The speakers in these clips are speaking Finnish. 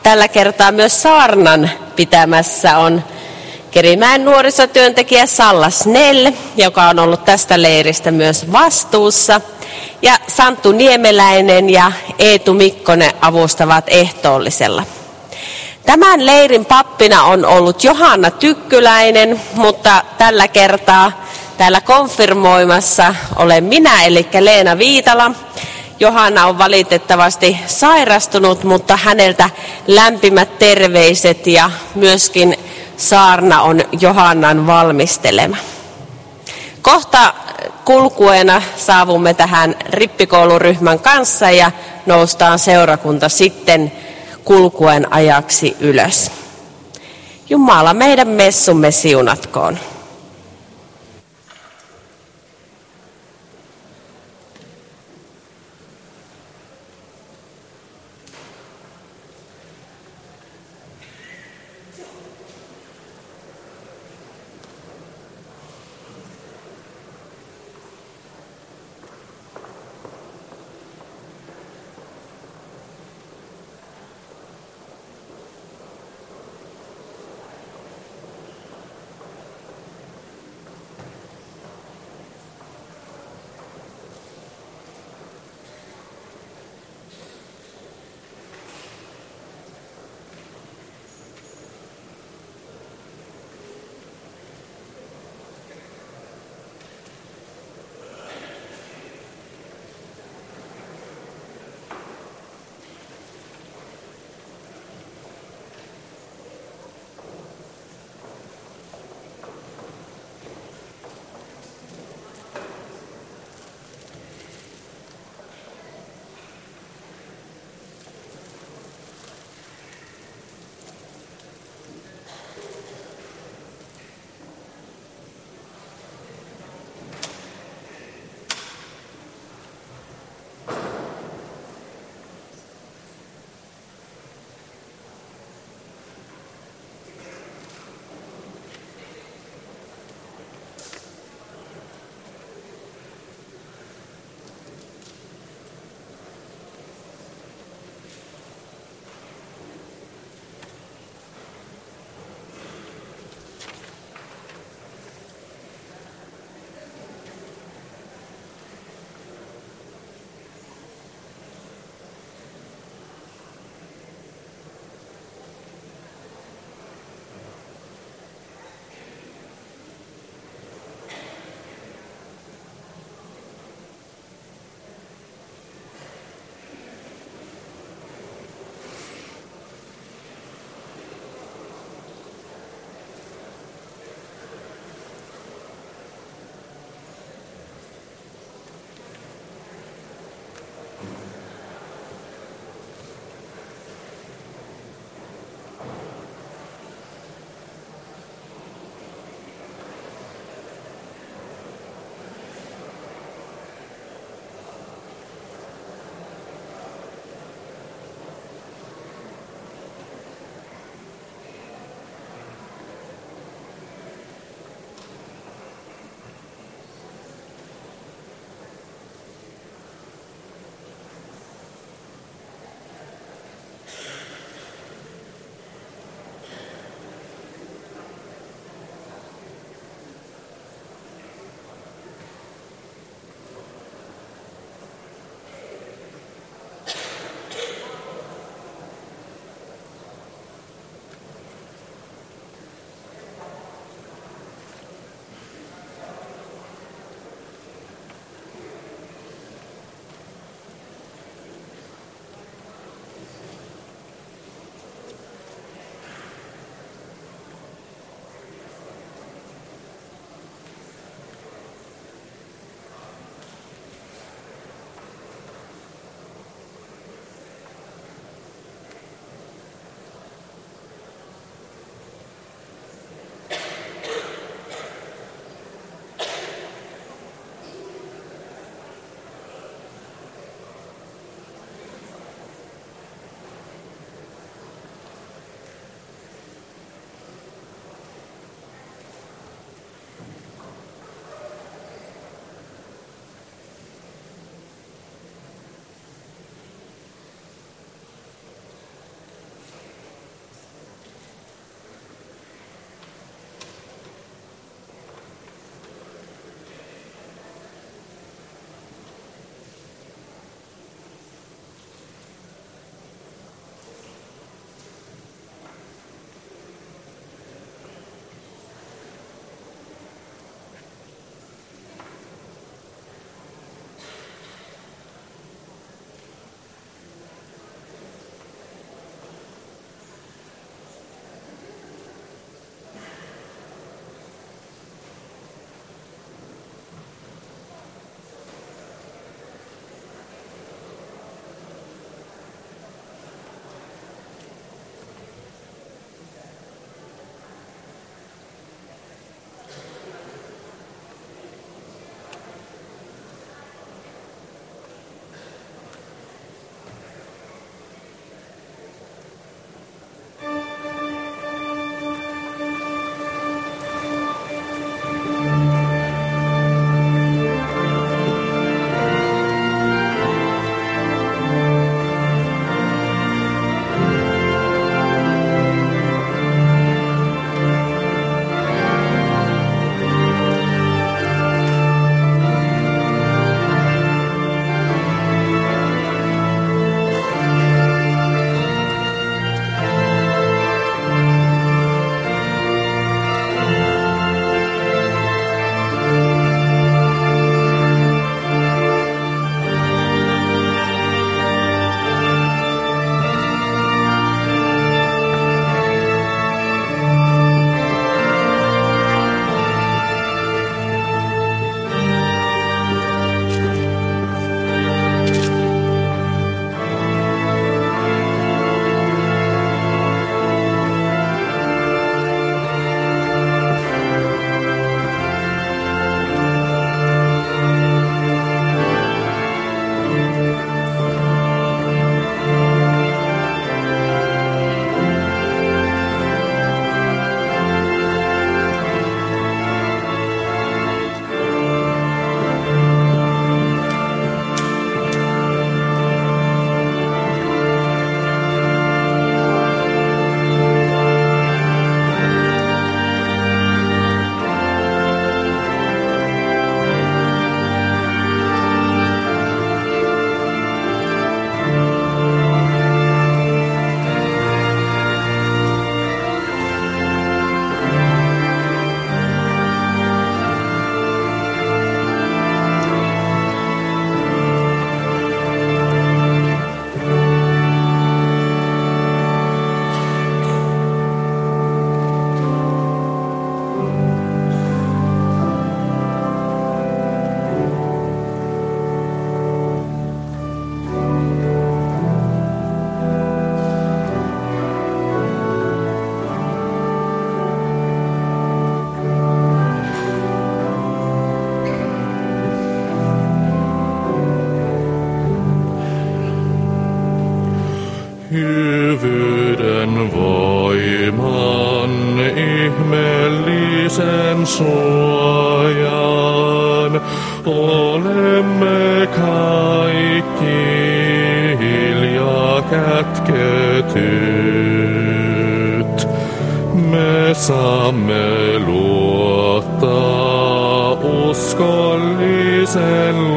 tällä kertaa myös saarnan pitämässä on Kerimäen nuorisotyöntekijä Salla Snell, joka on ollut tästä leiristä myös vastuussa. Ja Santtu Niemeläinen ja Eetu Mikkonen avustavat ehtoollisella. Tämän leirin pappina on ollut Johanna Tykkyläinen, mutta tällä kertaa täällä konfirmoimassa olen minä, eli Leena Viitala. Johanna on valitettavasti sairastunut, mutta häneltä lämpimät terveiset ja myöskin saarna on Johannan valmistelema. Kohta kulkueena saavumme tähän rippikouluryhmän kanssa ja noustaan seurakunta sitten kulkuen ajaksi ylös. Jumala meidän messumme siunatkoon. pyhyyden voiman, ihmeellisen suojan. Olemme kaikki hiljaa kätketyt. Me saamme luottaa uskollisen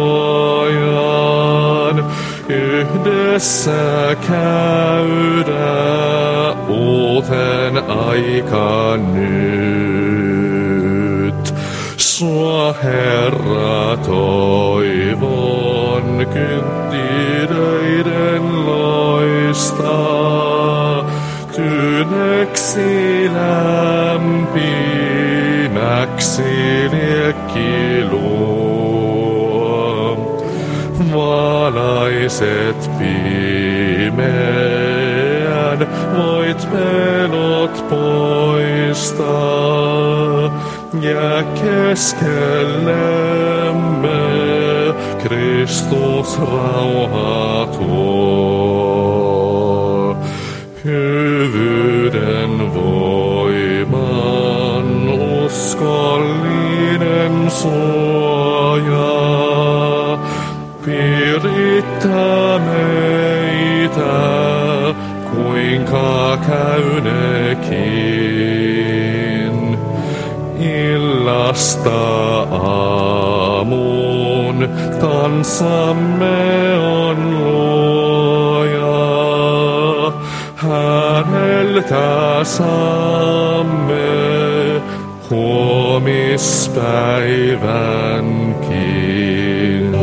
luojan. Yhdessä käydä uuteen aikaan nyt. Sua Herra toivon kynttilöiden loistaa. Tyyneksi lämpimäksi liekki luo. Valaiset pimeän, voit pelot poistaa. Ja keskellemme Kristus rauha tuo. Hyvyyden voiman uskollinen suoja pirittää meitä, kuinka käynekin. Illasta aamuun kanssamme on luoja. Häneltä saamme huomispäivänkin.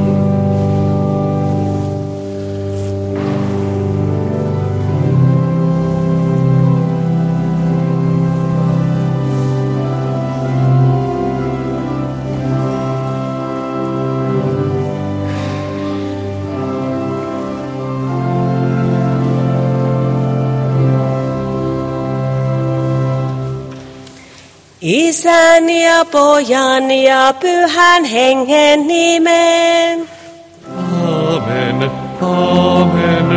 Isän ja Pojan ja Pyhän Hengen nimeen. Amen, amen,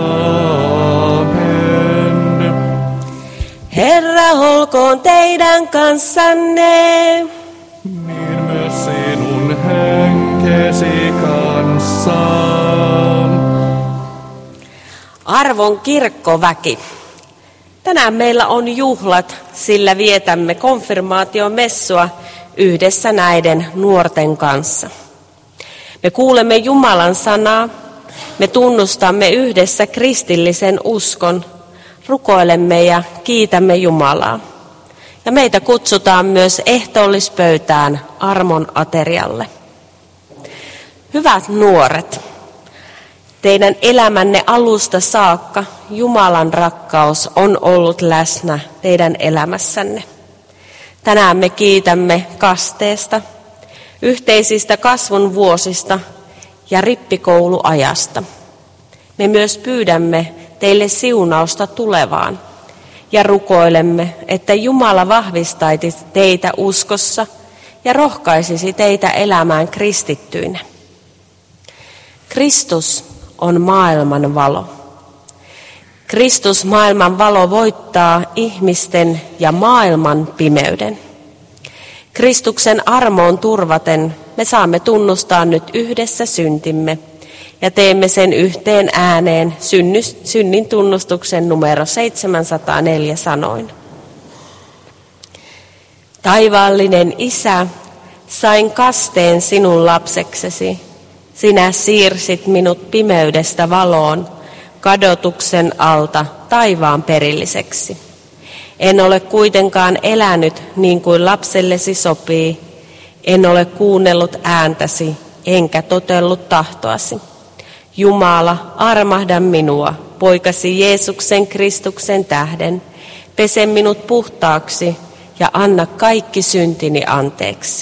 amen. Herra olkoon teidän kanssanne. Niin myös sinun henkesi kanssa. Arvon kirkkoväki. Tänään meillä on juhlat, sillä vietämme konfirmaatiomessua yhdessä näiden nuorten kanssa. Me kuulemme Jumalan sanaa, me tunnustamme yhdessä kristillisen uskon, rukoilemme ja kiitämme Jumalaa. Ja meitä kutsutaan myös ehtoollispöytään armon aterialle. Hyvät nuoret, teidän elämänne alusta saakka Jumalan rakkaus on ollut läsnä teidän elämässänne. Tänään me kiitämme kasteesta, yhteisistä kasvun vuosista ja rippikouluajasta. Me myös pyydämme teille siunausta tulevaan ja rukoilemme, että Jumala vahvistaisi teitä uskossa ja rohkaisisi teitä elämään kristittyinä. Kristus on maailman valo. Kristus maailman valo voittaa ihmisten ja maailman pimeyden. Kristuksen armoon turvaten me saamme tunnustaa nyt yhdessä syntimme ja teemme sen yhteen ääneen synnin tunnustuksen numero 704 sanoin. Taivaallinen Isä, sain kasteen sinun lapseksesi. Sinä siirsit minut pimeydestä valoon, kadotuksen alta taivaan perilliseksi. En ole kuitenkaan elänyt niin kuin lapsellesi sopii. En ole kuunnellut ääntäsi, enkä totellut tahtoasi. Jumala, armahda minua, poikasi Jeesuksen Kristuksen tähden. Pese minut puhtaaksi ja anna kaikki syntini anteeksi.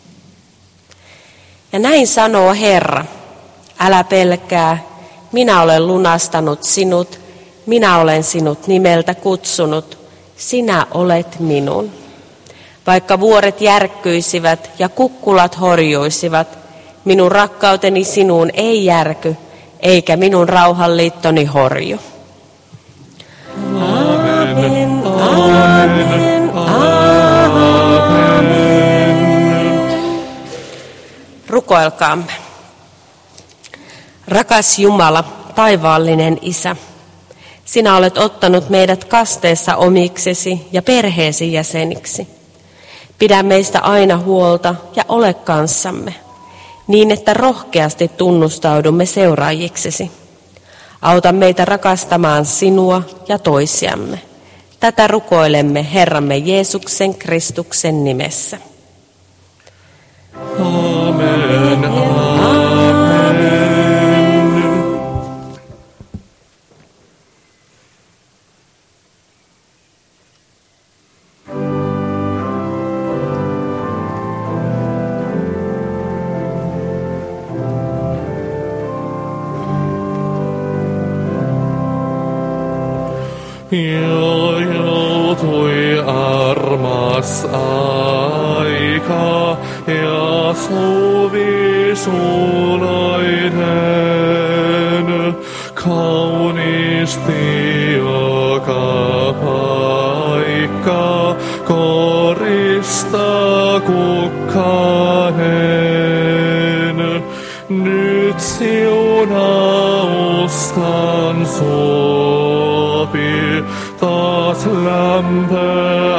Ja näin sanoo Herra, älä pelkää, minä olen lunastanut sinut, minä olen sinut nimeltä kutsunut, sinä olet minun. Vaikka vuoret järkkyisivät ja kukkulat horjuisivat, minun rakkauteni sinuun ei järky, eikä minun rauhanliittoni horju. Rukoilkaamme. Rakas Jumala, taivaallinen Isä, sinä olet ottanut meidät kasteessa omiksesi ja perheesi jäseniksi. Pidä meistä aina huolta ja ole kanssamme, niin että rohkeasti tunnustaudumme seuraajiksesi. Auta meitä rakastamaan sinua ja toisiamme. Tätä rukoilemme Herramme Jeesuksen Kristuksen nimessä. Amen, amen. Jo joutui armas aika ja sovi suulainen, kauniisti joka paikka korista kukkanen. Nyt siunaustan sopi, taas lämpö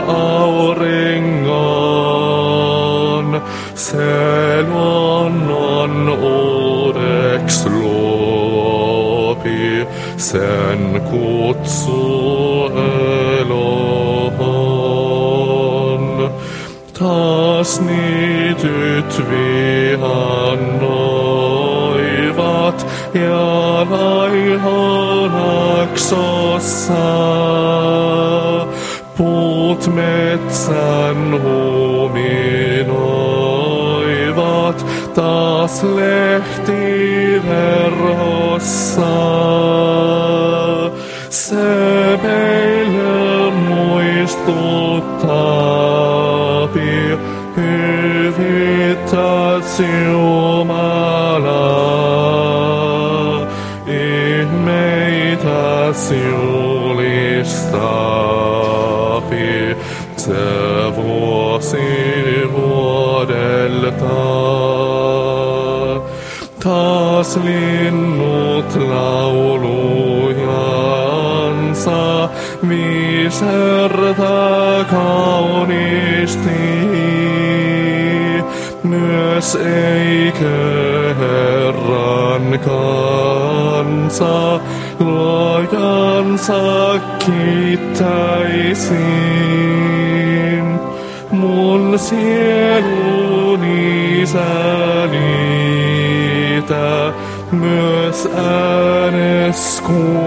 auringon, se luonnon uudeks luopi, sen kutsu eloon. Taas niityt vihannoivat ja laihonaksossa, puut metsän huminoivat taas lehtiverhossa. Se meille muistuttaapi, hyvittäs Jumala, ihmeitäs julistaapi, se vuosi vuodelta. Taas linnut laulujansa viisertää kauniisti. Myös eikö Herran kansa luojansa kiittäisi. Mun sieluni sä niitä myös äänes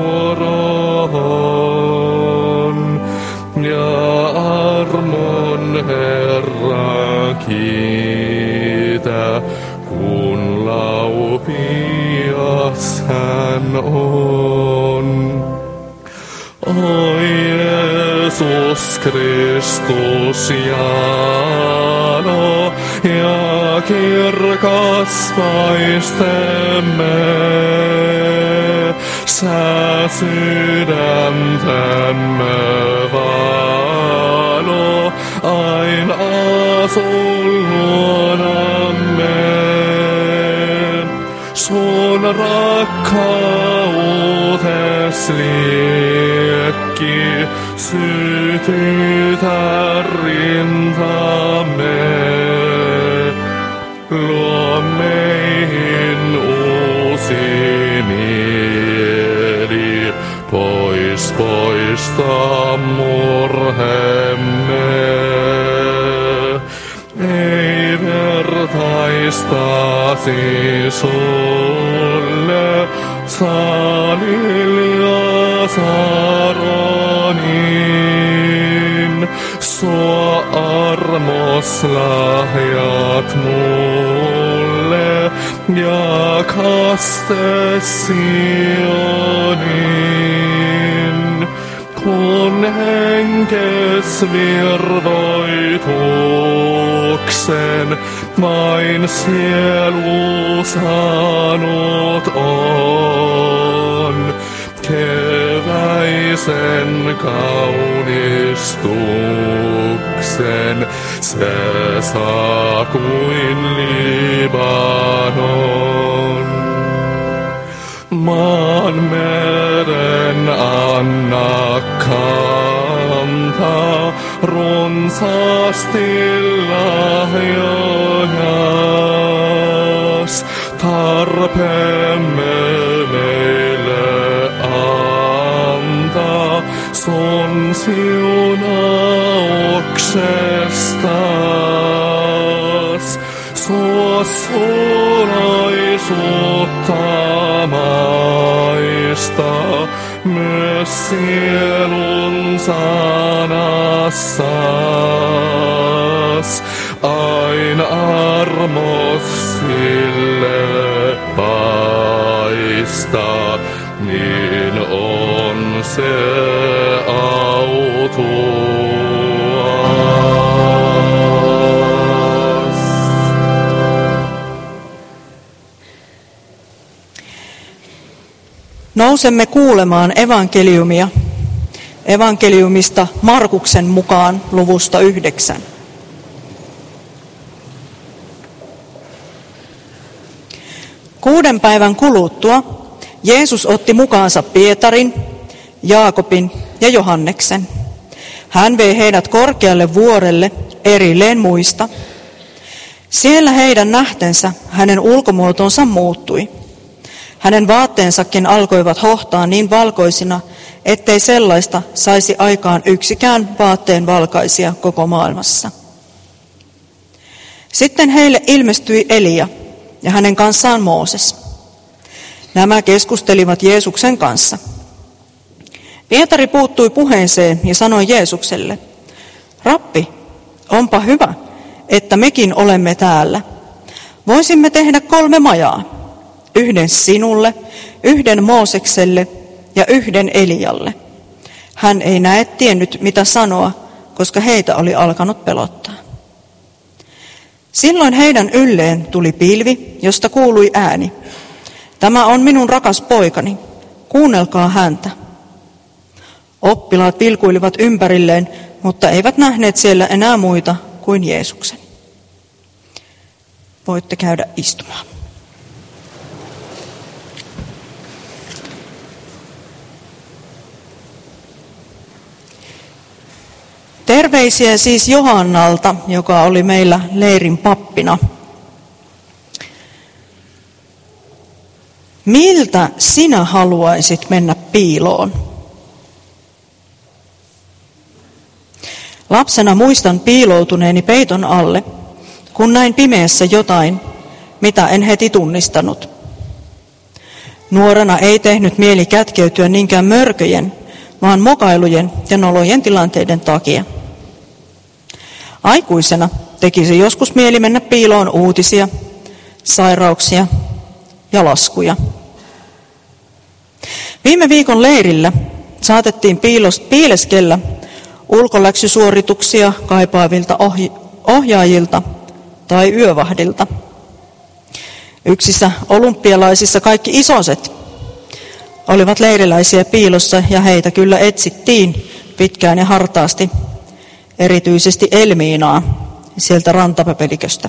kuoron, ja armon Herra kiitä, kun laupias hän on. Oi Jeesus Kristus jano ja kirkas paistemme, sä sydäntemme valo, aina asun luonamme. Sun rakkautes liekki sytytä rintamme. Luo meihin uusi mieli, pois poista murhemme. Ei vertaistasi sulle Salil ja Saronin, sua armos lahjat mulle ja kaste Sionin. Kun henkes virvoituksen vain sielu saanut on, keväisen kaunistuksen. Se saa kuin Libanon. Maan meren anna kantaa runsaasti lahjojas. Tarpeemme meille antaa sun siunauksestas. Sua suolaisuutta maista myös sielun sanassas. Aina armos sille paista, niin on se autuas. Nousemme kuulemaan evankeliumia. Evankeliumista Markuksen mukaan luvusta 9. Kuuden päivän kuluttua Jeesus otti mukaansa Pietarin, Jaakobin ja Johanneksen. Hän vei heidät korkealle vuorelle erilleen muista. Siellä heidän nähtensä hänen ulkomuotonsa muuttui. Hänen vaatteensakin alkoivat hohtaa niin valkoisina, ettei sellaista saisi aikaan yksikään vaatteen valkaisija koko maailmassa. Sitten heille ilmestyi Elia ja hänen kanssaan Mooses. Nämä keskustelivat Jeesuksen kanssa. Pietari puuttui puheeseen ja sanoi Jeesukselle, Rappi, onpa hyvä, että mekin olemme täällä. Voisimme tehdä 3 majaa, yhden sinulle, yhden Moosekselle ja yhden Elialle. Hän ei näe tiennyt mitä sanoa, koska heitä oli alkanut pelottaa. Silloin heidän ylleen tuli pilvi, josta kuului ääni. Tämä on minun rakas poikani, kuunnelkaa häntä. Oppilaat vilkuilivat ympärilleen, mutta eivät nähneet siellä enää muita kuin Jeesuksen. Voitte käydä istumaan. Terveisiä siis Johannalta, joka oli meillä leirin pappina. Miltä sinä haluaisit mennä piiloon? Lapsena muistan piiloutuneeni peiton alle, kun näin pimeässä jotain, mitä en heti tunnistanut. Nuorena ei tehnyt mieli kätkeytyä niinkään mörköjen, vaan mokailujen ja nolojen tilanteiden takia. Aikuisena tekisi joskus mieli mennä piiloon uutisia, sairauksia ja laskuja. Viime viikon leirillä saatettiin piileskellä ulkoläksysuorituksia kaipaavilta ohjaajilta tai yövahdilta. Yksissä olympialaisissa kaikki isoset olivat leiriläisiä piilossa ja heitä kyllä etsittiin pitkään ja hartaasti, erityisesti Elmiinaa sieltä rantapöpeliköstä.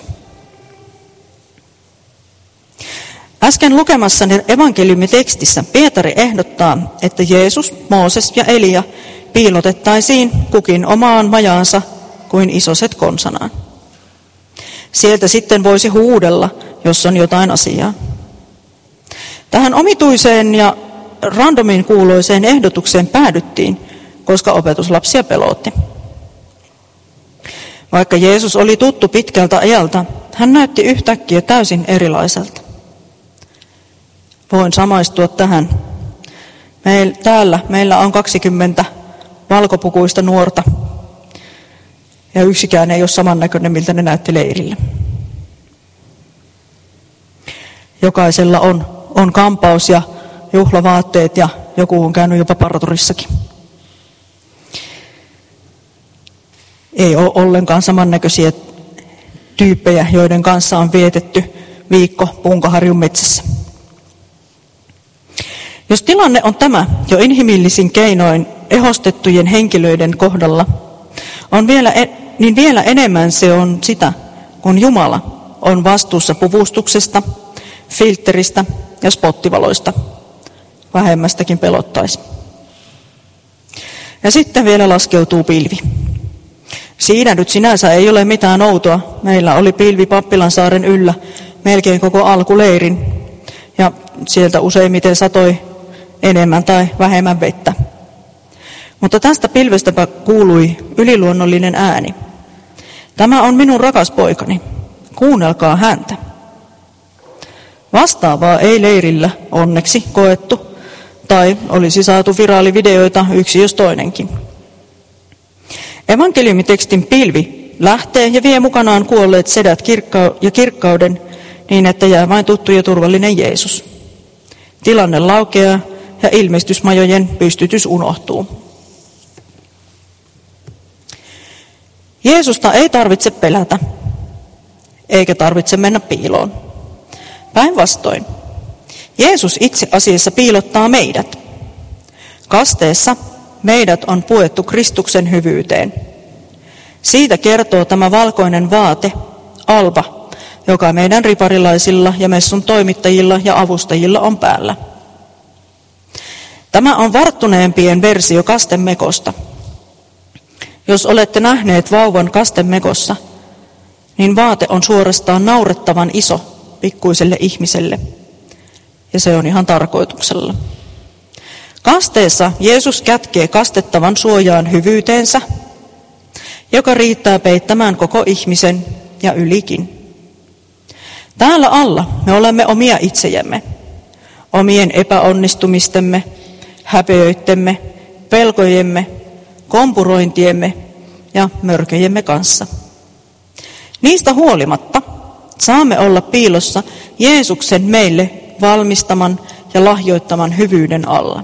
Äsken lukemassani evankeliumitekstissä Pietari ehdottaa, että Jeesus, Mooses ja Elia piilotettaisiin kukin omaan majaansa kuin isoset konsanaan. Sieltä sitten voisi huudella, jos on jotain asiaa. Tähän omituiseen ja randomin kuuloiseen ehdotukseen päädyttiin, koska opetuslapsia pelotti. Vaikka Jeesus oli tuttu pitkältä ajalta, hän näytti yhtäkkiä täysin erilaiselta. Voin samaistua tähän. Meillä on 20 valkopukuista nuorta, ja yksikään ei ole samannäköinen, miltä ne näytti leirillä. Jokaisella on kampaus ja juhlavaatteet, ja joku on käynyt jopa parturissakin. Ei ole ollenkaan samannäköisiä tyyppejä, joiden kanssa on vietetty viikko Punkaharjun metsässä. Jos tilanne on tämä jo inhimillisin keinoin ehostettujen henkilöiden kohdalla, niin vielä enemmän se on sitä, kun Jumala on vastuussa puvustuksesta, filteristä ja spottivaloista. Vähemmästäkin pelottaisi. Ja sitten vielä laskeutuu pilvi. Siinä nyt sinänsä ei ole mitään outoa. Meillä oli pilvi Pappilansaaren yllä melkein koko alkuleirin. Ja sieltä useimmiten satoi enemmän tai vähemmän vettä. Mutta tästä pilvestäpä kuului yliluonnollinen ääni. Tämä on minun rakas poikani. Kuunnelkaa häntä. Vastaavaa ei leirillä onneksi koettu, tai olisi saatu viraalivideoita yksi jos toinenkin. Evankeliumitekstin pilvi lähtee ja vie mukanaan kuolleet sedät ja kirkkauden niin, että jää vain tuttu ja turvallinen Jeesus. Tilanne laukeaa ja ilmestysmajojen pystytys unohtuu. Jeesusta ei tarvitse pelätä, eikä tarvitse mennä piiloon. Päinvastoin, Jeesus itse asiassa piilottaa meidät. Kasteessa meidät on puettu Kristuksen hyvyyteen. Siitä kertoo tämä valkoinen vaate, alba, joka meidän riparilaisilla ja messun toimittajilla ja avustajilla on päällä. Tämä on varttuneempien versio kastemekosta. Jos olette nähneet vauvan kastemekossa, niin vaate on suorastaan naurettavan iso pikkuiselle ihmiselle. Ja se on ihan tarkoituksella. Kasteessa Jeesus kätkee kastettavan suojaan hyvyyteensä, joka riittää peittämään koko ihmisen ja ylikin. Täällä alla me olemme omia itsejämme, omien epäonnistumistemme, häpeöittemme, pelkojemme, kompurointiemme ja mörköjemme kanssa. Niistä huolimatta saamme olla piilossa Jeesuksen meille valmistaman ja lahjoittaman hyvyyden alla.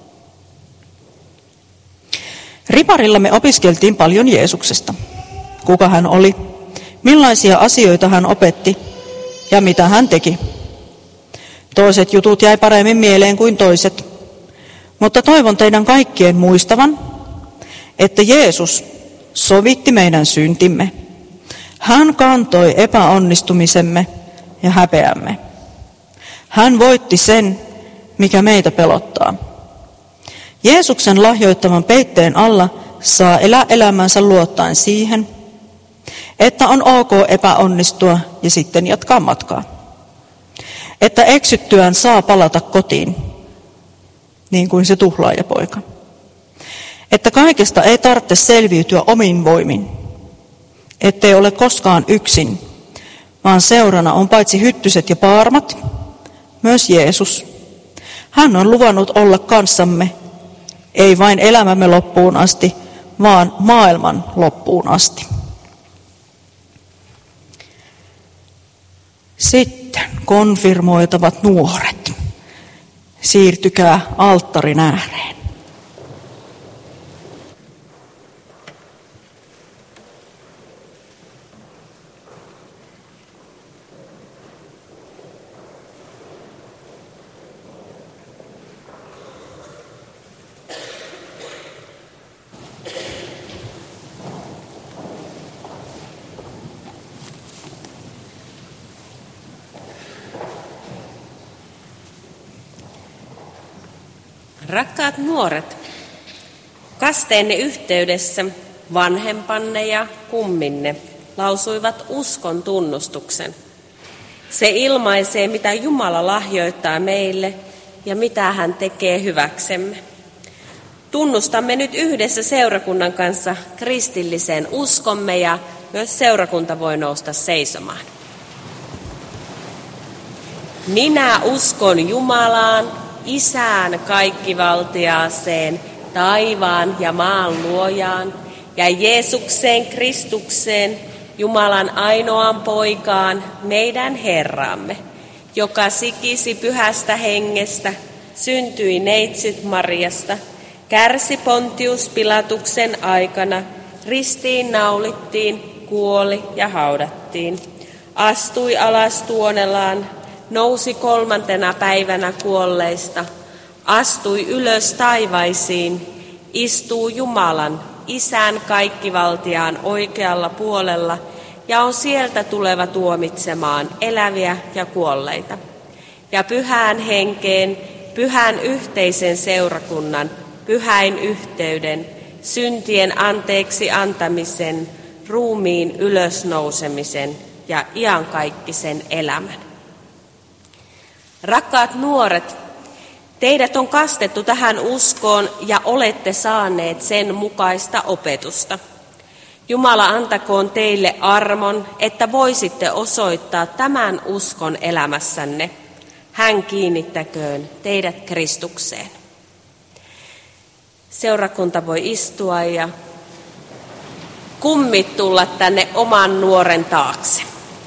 Riparilla me opiskeltiin paljon Jeesuksesta. Kuka hän oli, millaisia asioita hän opetti ja mitä hän teki. Toiset jutut jäi paremmin mieleen kuin toiset, mutta toivon teidän kaikkien muistavan, että Jeesus sovitti meidän syntimme. Hän kantoi epäonnistumisemme ja häpeämme. Hän voitti sen, mikä meitä pelottaa. Jeesuksen lahjoittaman peitteen alla saa elää elämänsä luottaen siihen, että on ok epäonnistua ja sitten jatkaa matkaa. Että eksyttyään saa palata kotiin, niin kuin se tuhlaajapoika. Että kaikesta ei tarvitse selviytyä omin voimin. Ettei ole koskaan yksin, vaan seurana on paitsi hyttyset ja paarmat, myös Jeesus. Hän on luvannut olla kanssamme, ei vain elämämme loppuun asti, vaan maailman loppuun asti. Sitten konfirmoitavat nuoret. Siirtykää alttarin ääreen. Rakkaat nuoret, kasteenne yhteydessä vanhempanne ja kumminne lausuivat uskon tunnustuksen. Se ilmaisee, mitä Jumala lahjoittaa meille ja mitä hän tekee hyväksemme. Tunnustamme nyt yhdessä seurakunnan kanssa kristillisen uskomme ja myös seurakunta voi nousta seisomaan. Minä uskon Jumalaan, Isään kaikkivaltiaaseen, taivaan ja maan luojaan, ja Jeesukseen Kristukseen, Jumalan ainoaan poikaan, meidän Herramme, joka sikisi pyhästä hengestä, syntyi neitsyt Mariasta, kärsi Pontius Pilatuksen aikana, ristiin naulittiin, kuoli ja haudattiin, astui alas tuonelaan, nousi 3. päivänä kuolleista, astui ylös taivaisiin, istuu Jumalan, Isän kaikkivaltiaan oikealla puolella ja on sieltä tuleva tuomitsemaan eläviä ja kuolleita. Ja pyhään henkeen, pyhän yhteisen seurakunnan, pyhäin yhteyden, syntien anteeksi antamisen, ruumiin ylösnousemisen ja iankaikkisen elämän. Rakkaat nuoret, teidät on kastettu tähän uskoon ja olette saaneet sen mukaista opetusta. Jumala antakoon teille armon, että voisitte osoittaa tämän uskon elämässänne. Hän kiinnittäköön teidät Kristukseen. Seurakunta voi istua ja kummit tulla tänne oman nuoren taakse.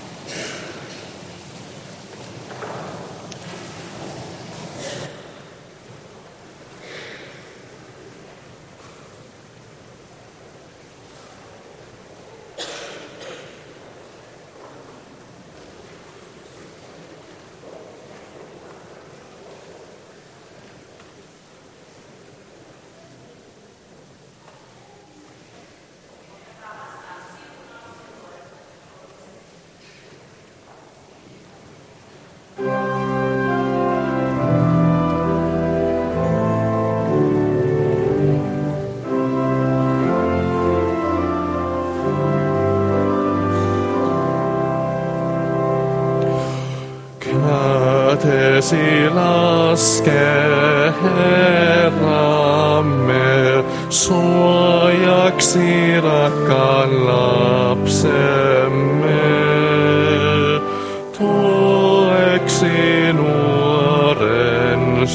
Kätesi laske, Herramme, suojaksi rakkaan lapsemme. Tueksi nuoren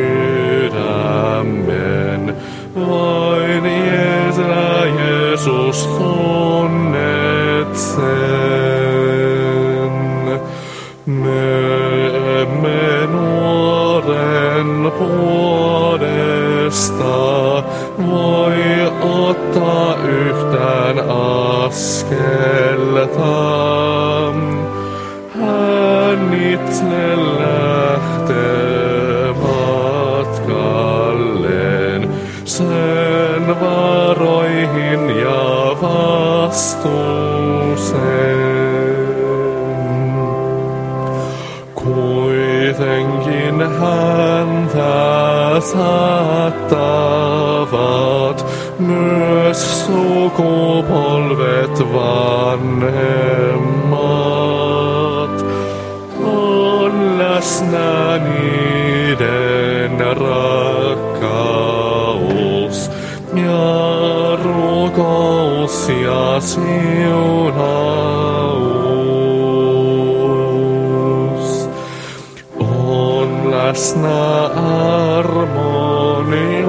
sydämen, vain Jeesus tunnet sen. Me emme nuoren puolesta voi ottaa yhtään askelta. Hän itse lähtee matkalleen sen varoihin ja vastuuseen. Kuitenkin häntä saattavat myös sukupolvet vanhemmat. On läsnä niiden rakkaus ja rukous ja siunaus. On läsnä armoni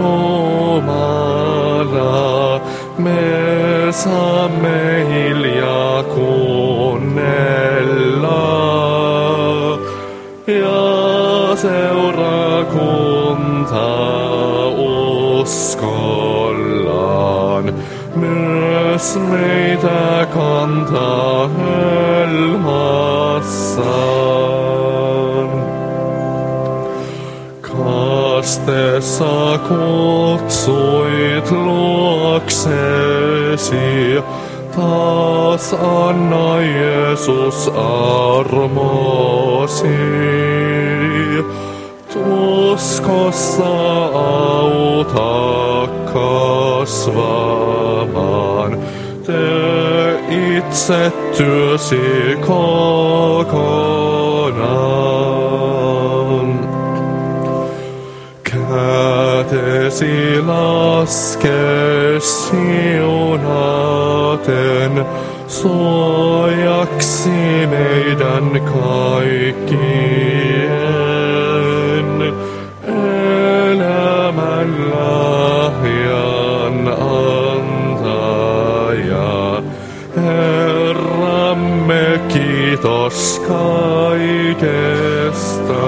Jumala, me saamme hiljaa kuunnella. Ja seurakunta uskollaan myös meitä kantaa helmassaan. Kasteessa kutsuit luoksesi, taas anna Jeesus armosi. Tuskossa auta kasvamaan, tee itse työsi kokonaan. Kätesi laske siunaten, suojaksi meidän kaikkien. Elämän lahjan antaja, Herramme, kiitos kaikesta.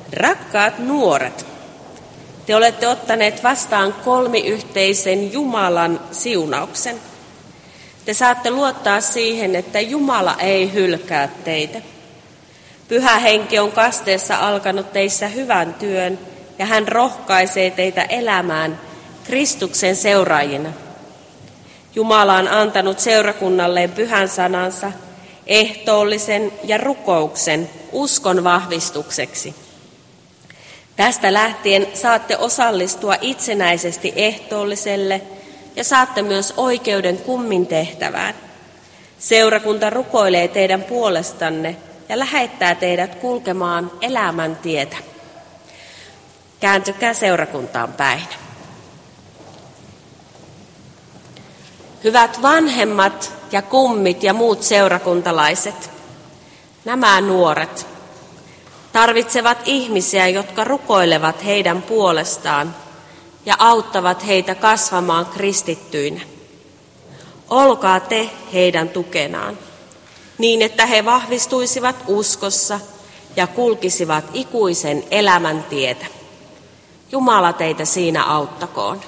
Rakkaat nuoret, te olette ottaneet vastaan kolmiyhteisen Jumalan siunauksen. Te saatte luottaa siihen, että Jumala ei hylkää teitä. Pyhä Henki on kasteessa alkanut teissä hyvän työn ja hän rohkaisee teitä elämään Kristuksen seuraajina. Jumala on antanut seurakunnalleen pyhän sanansa, ehtoollisen ja rukouksen uskon vahvistukseksi. Tästä lähtien saatte osallistua itsenäisesti ehtoolliselle ja saatte myös oikeuden kummin tehtävään. Seurakunta rukoilee teidän puolestanne ja lähettää teidät kulkemaan elämän tietä. Kääntykää seurakuntaan päin. Hyvät vanhemmat ja kummit ja muut seurakuntalaiset, nämä nuoret tarvitsevat ihmisiä, jotka rukoilevat heidän puolestaan ja auttavat heitä kasvamaan kristittyinä. Olkaa te heidän tukenaan, niin että he vahvistuisivat uskossa ja kulkisivat ikuisen elämän tietä. Jumala teitä siinä auttakoon.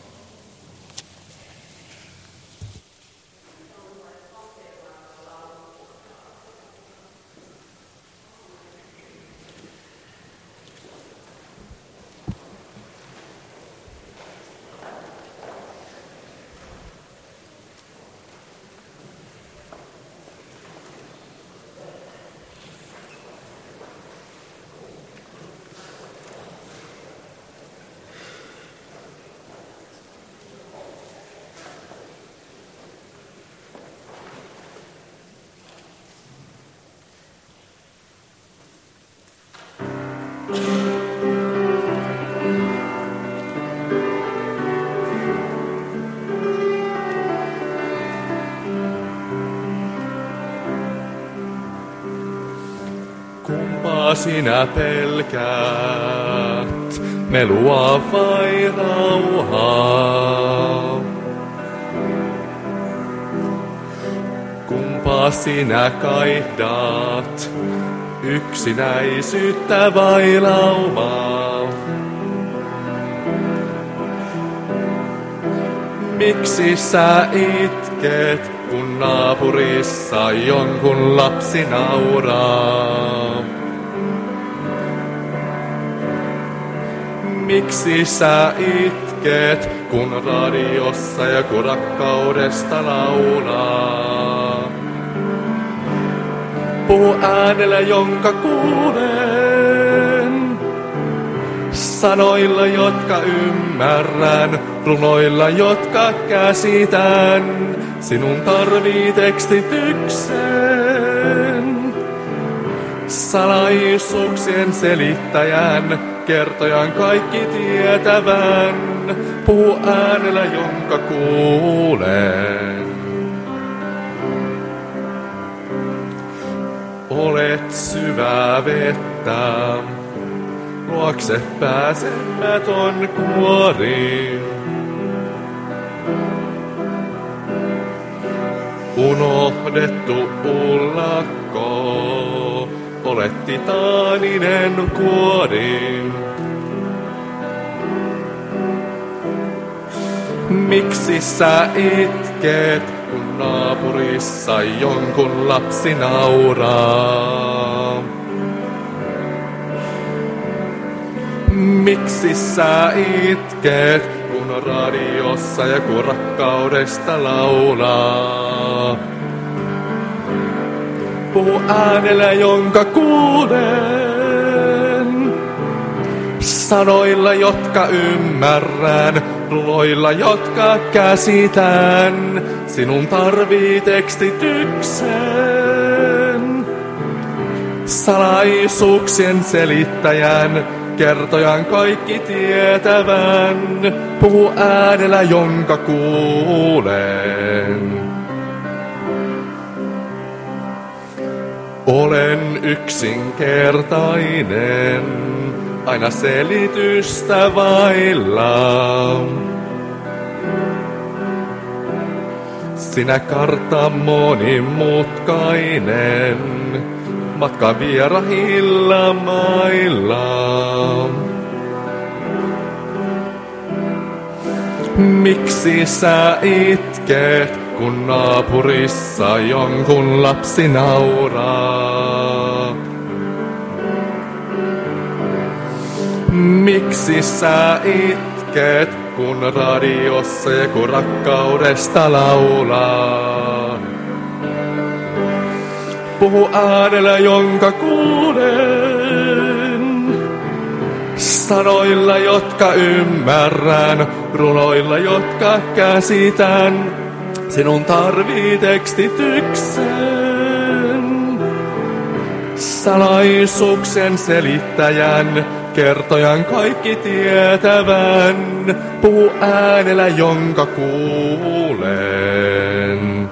Kumpaa sinä pelkäät, melua vai rauhaa? Kumpaa sinä kaihdaat, yksinäisyyttä vai laumaa? Miksi sä itket, kun naapurissa jonkun lapsi nauraa? Miksi sä itket, kun radiossa joku rakkaudesta laulaa? Puhu äänellä, jonka kuulen, sanoilla, jotka ymmärrän, runoilla, jotka käsitän. Sinun tarvii tekstityksen, salaisuuksien selittäjän, kertojan kaikki tietävän. Puhu äänellä, jonka kuulen. Olet syvää vettä, luokse pääsemätön kuori. Unohdettu ullakko, olet titaaninen kuori. Miksi sä itket, kun naapurissa jonkun lapsi nauraa? Miksi sä itket, kun radiossa joku rakkaudesta laulaa? Puhu äänellä, jonka kuulen, sanoilla, jotka ymmärrän, runoilla, jotka käsitän. Sinun tarvii tekstityksen, salaisuuksien selittäjän, kertojan kaikki tietävän. Puhu äänellä, jonka kuulen. Olen yksinkertainen, aina selitystä vailla. Sinä kartta monimutkainen, matka vierahilla mailla. Miksi sä itket, kun naapurissa jonkun lapsi nauraa? Miksi sä itket, kun radiossa joku rakkaudesta laulaa? Puhu äänellä, jonka kuulen, sanoilla, jotka ymmärrän, runoilla, jotka käsitän, sinun tarvii tekstityksen. Salaisuuksien selittäjän, kertojan kaikki tietävän, puhu äänellä, jonka kuulen.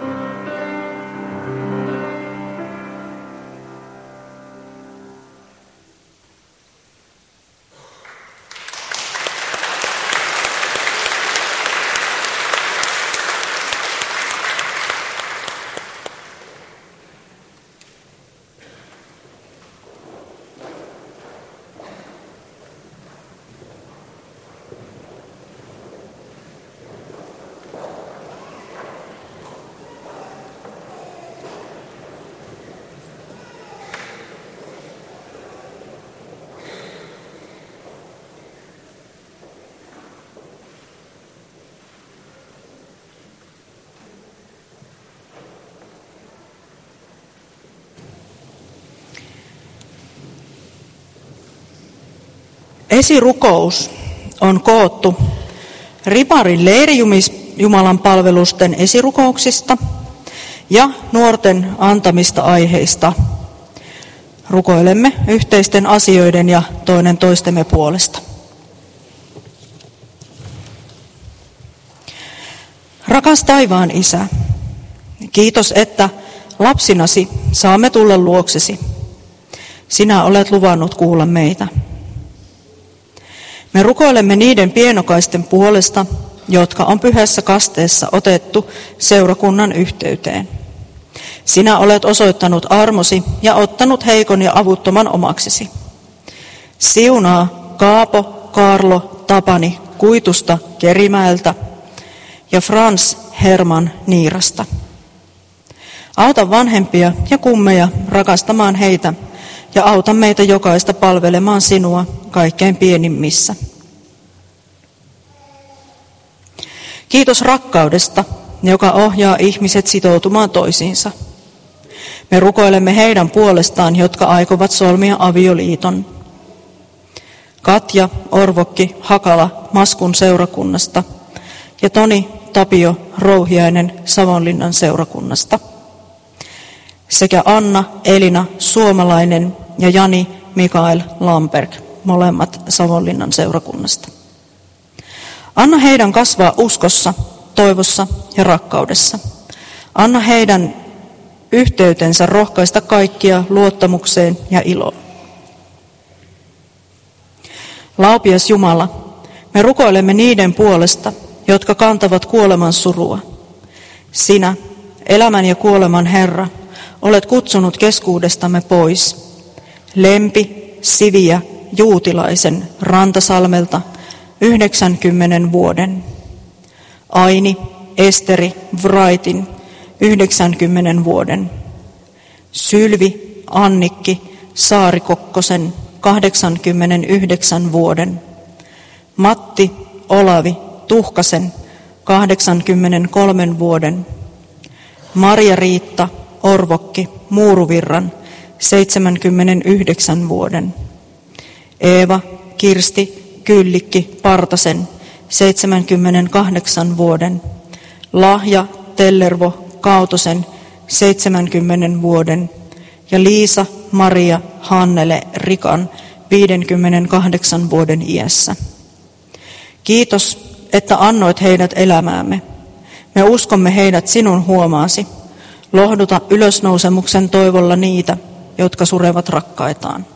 Esirukous on koottu Riparin leirijumalan palvelusten esirukouksista ja nuorten antamista aiheista. Rukoilemme yhteisten asioiden ja toinen toistemme puolesta. Rakas taivaan Isä, kiitos, että lapsinasi saamme tulla luoksesi. Sinä olet luvannut kuulla meitä. Me rukoilemme niiden pienokaisten puolesta, jotka on pyhässä kasteessa otettu seurakunnan yhteyteen. Sinä olet osoittanut armosi ja ottanut heikon ja avuttoman omaksesi. Siunaa Kaapo, Kaarlo, Tapani Kuitusta Kerimäeltä ja Frans Herman Niirasta. Auta vanhempia ja kummeja rakastamaan heitä ja auta meitä jokaista palvelemaan sinua kaikkein pienimmissä. Kiitos rakkaudesta, joka ohjaa ihmiset sitoutumaan toisiinsa. Me rukoilemme heidän puolestaan, jotka aikovat solmia avioliiton. Katja Orvokki Hakala Maskun seurakunnasta ja Toni Tapio Rouhiainen Savonlinnan seurakunnasta. Sekä Anna Elina Suomalainen ja Jani Mikael Lamberg, molemmat Savonlinnan seurakunnasta. Anna heidän kasvaa uskossa, toivossa ja rakkaudessa. Anna heidän yhteytensä rohkaista kaikkia luottamukseen ja iloon. Laupias Jumala, me rukoilemme niiden puolesta, jotka kantavat kuoleman surua. Sinä, elämän ja kuoleman Herra, olet kutsunut keskuudestamme pois Lempi Siviä Juutilaisen Rantasalmelta 90 vuoden, Aini Esteri Vraitin 90 vuoden, Sylvi Annikki Saarikokkosen 89 vuoden, Matti Olavi Tuhkasen 83 vuoden, Marja-Riitta Orvokki Muuruvirran 79 vuoden, Eeva Kirsti Kyllikki Partasen 78 vuoden, Lahja Tellervo Kautosen 70 vuoden ja Liisa Maria Hannele Rikan 58 vuoden iässä. Kiitos, että annoit heidät elämäämme. Me uskomme heidät sinun huomaasi. Lohduta ylösnousemuksen toivolla niitä, jotka surevat rakkaitaan.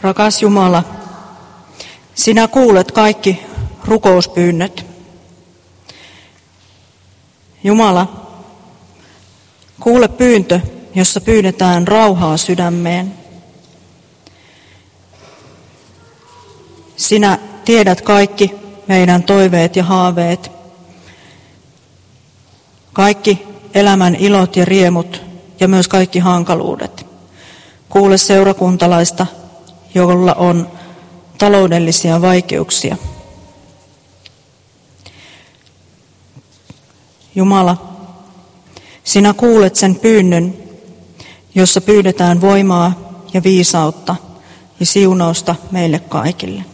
Rakas Jumala, sinä kuulet kaikki rukouspyynnöt. Jumala, kuule pyyntö, jossa pyydetään rauhaa sydämeen. Sinä tiedät kaikki meidän toiveet ja haaveet, kaikki elämän ilot ja riemut ja myös kaikki hankaluudet. Kuule seurakuntalaista, jolla on taloudellisia vaikeuksia. Jumala, sinä kuulet sen pyynnön, jossa pyydetään voimaa ja viisautta ja siunausta meille kaikille.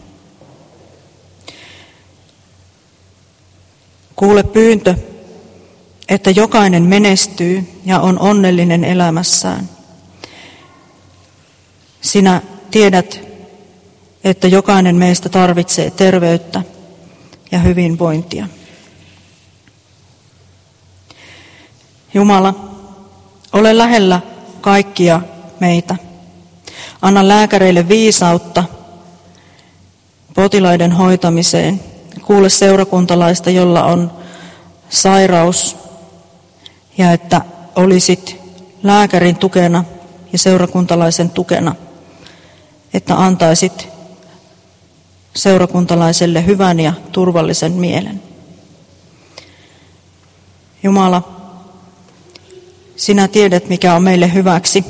Kuule pyyntö, että jokainen menestyy ja on onnellinen elämässään. Sinä tiedät, että jokainen meistä tarvitsee terveyttä ja hyvinvointia. Jumala, ole lähellä kaikkia meitä. Anna lääkäreille viisautta potilaiden hoitamiseen. Kuule seurakuntalaista, jolla on sairaus, ja että olisit lääkärin tukena ja seurakuntalaisen tukena, että antaisit seurakuntalaiselle hyvän ja turvallisen mielen. Jumala, sinä tiedät, mikä on meille hyväksi.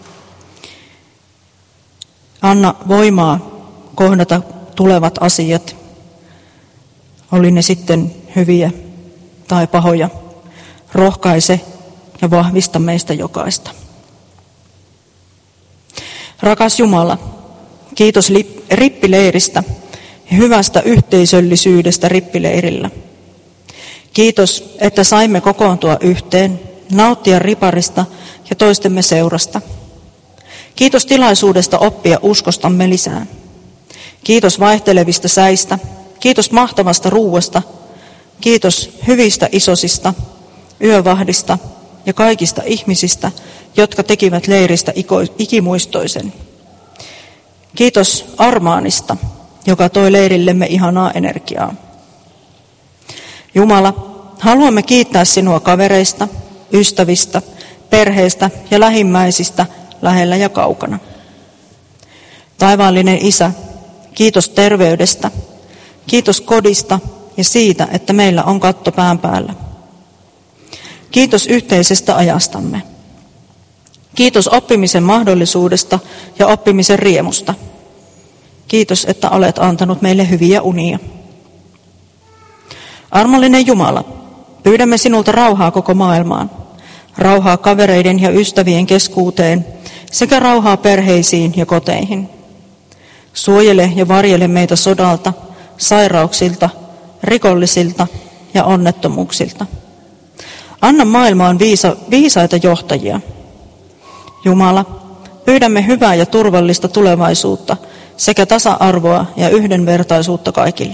Anna voimaa kohdata tulevat asiat, oli ne sitten hyviä tai pahoja. Rohkaise ja vahvista meistä jokaista. Rakas Jumala, kiitos rippileiristä ja hyvästä yhteisöllisyydestä rippileirillä. Kiitos, että saimme kokoontua yhteen, nauttia riparista ja toistemme seurasta. Kiitos tilaisuudesta oppia uskostamme lisää. Kiitos vaihtelevista säistä. Kiitos mahtavasta ruuasta. Kiitos hyvistä isosista, yövahdista ja kaikista ihmisistä, jotka tekivät leiristä ikimuistoisen. Kiitos Armaanista, joka toi leirillemme ihanaa energiaa. Jumala, haluamme kiittää sinua kavereista, ystävistä, perheestä ja lähimmäisistä lähellä ja kaukana. Taivaallinen Isä, kiitos terveydestä, kiitos kodista ja siitä, että meillä on katto pään päällä. Kiitos yhteisestä ajastamme. Kiitos oppimisen mahdollisuudesta ja oppimisen riemusta. Kiitos, että olet antanut meille hyviä unia. Armollinen Jumala, pyydämme sinulta rauhaa koko maailmaan, rauhaa kavereiden ja ystävien keskuuteen sekä rauhaa perheisiin ja koteihin. Suojele ja varjele meitä sodalta, sairauksilta, rikollisilta ja onnettomuuksilta. Anna maailmaan viisaita johtajia. Jumala, pyydämme hyvää ja turvallista tulevaisuutta sekä tasa-arvoa ja yhdenvertaisuutta kaikille.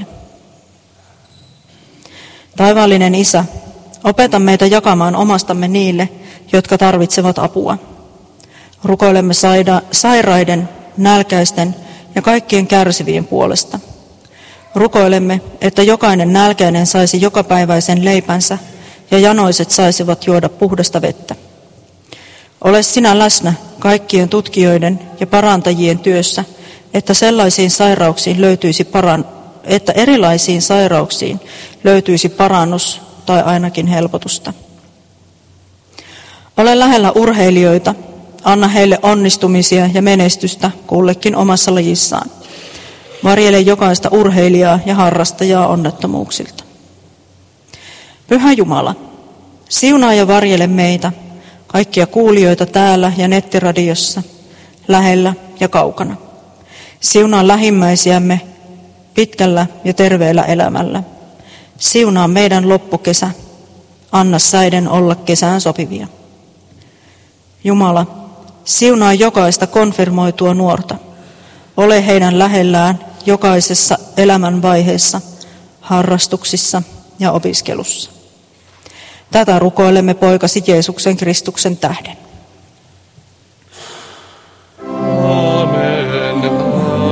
Taivaallinen Isä, opeta meitä jakamaan omastamme niille, jotka tarvitsevat apua. Rukoilemme sairaiden, nälkäisten ja kaikkien kärsivien puolesta. Rukoilemme, että jokainen nälkäinen saisi jokapäiväisen leipänsä ja janoiset saisivat juoda puhdasta vettä. Ole sinä läsnä kaikkien tutkijoiden ja parantajien työssä, että erilaisiin sairauksiin löytyisi parannus tai ainakin helpotusta. Ole lähellä urheilijoita, anna heille onnistumisia ja menestystä kullekin omassa lajissaan. Varjele jokaista urheilijaa ja harrastajaa onnettomuuksilta. Pyhä Jumala, siunaa ja varjele meitä, kaikkia kuulijoita täällä ja nettiradiossa, lähellä ja kaukana. Siunaa lähimmäisiämme pitkällä ja terveellä elämällä. Siunaa meidän loppukesä, anna säiden olla kesään sopivia. Jumala, siunaa jokaista konfirmoitua nuorta. Ole heidän lähellään jokaisessa elämänvaiheessa, harrastuksissa ja opiskelussa. Tätä rukoilemme poikasi Jeesuksen Kristuksen tähden. Amen.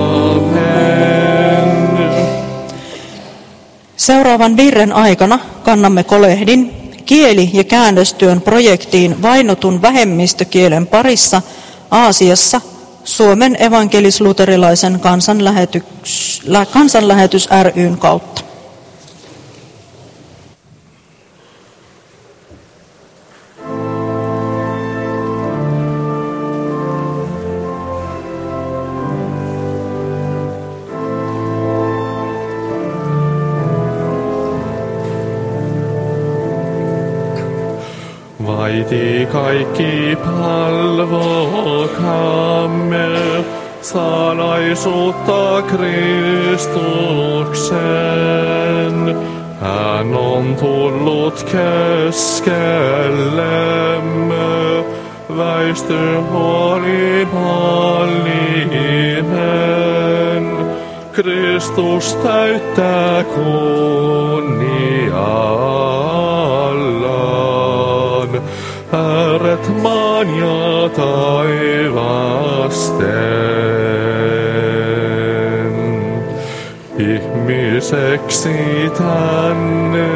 Seuraavan virren aikana kannamme kolehdin kieli- ja käännöstyön projektiin vainotun vähemmistökielen parissa Aasiassa Suomen evankelis-luterilaisen kansanlähetys ry:n kautta. Vaiti kaikki palvokaamme salaisuutta Kristuksen. Hän on tullut keskellemme, väisty huoli pallinen. Kristus täyttää kunniallaan ääret maan ja taivasten. Ihmiseksi tänne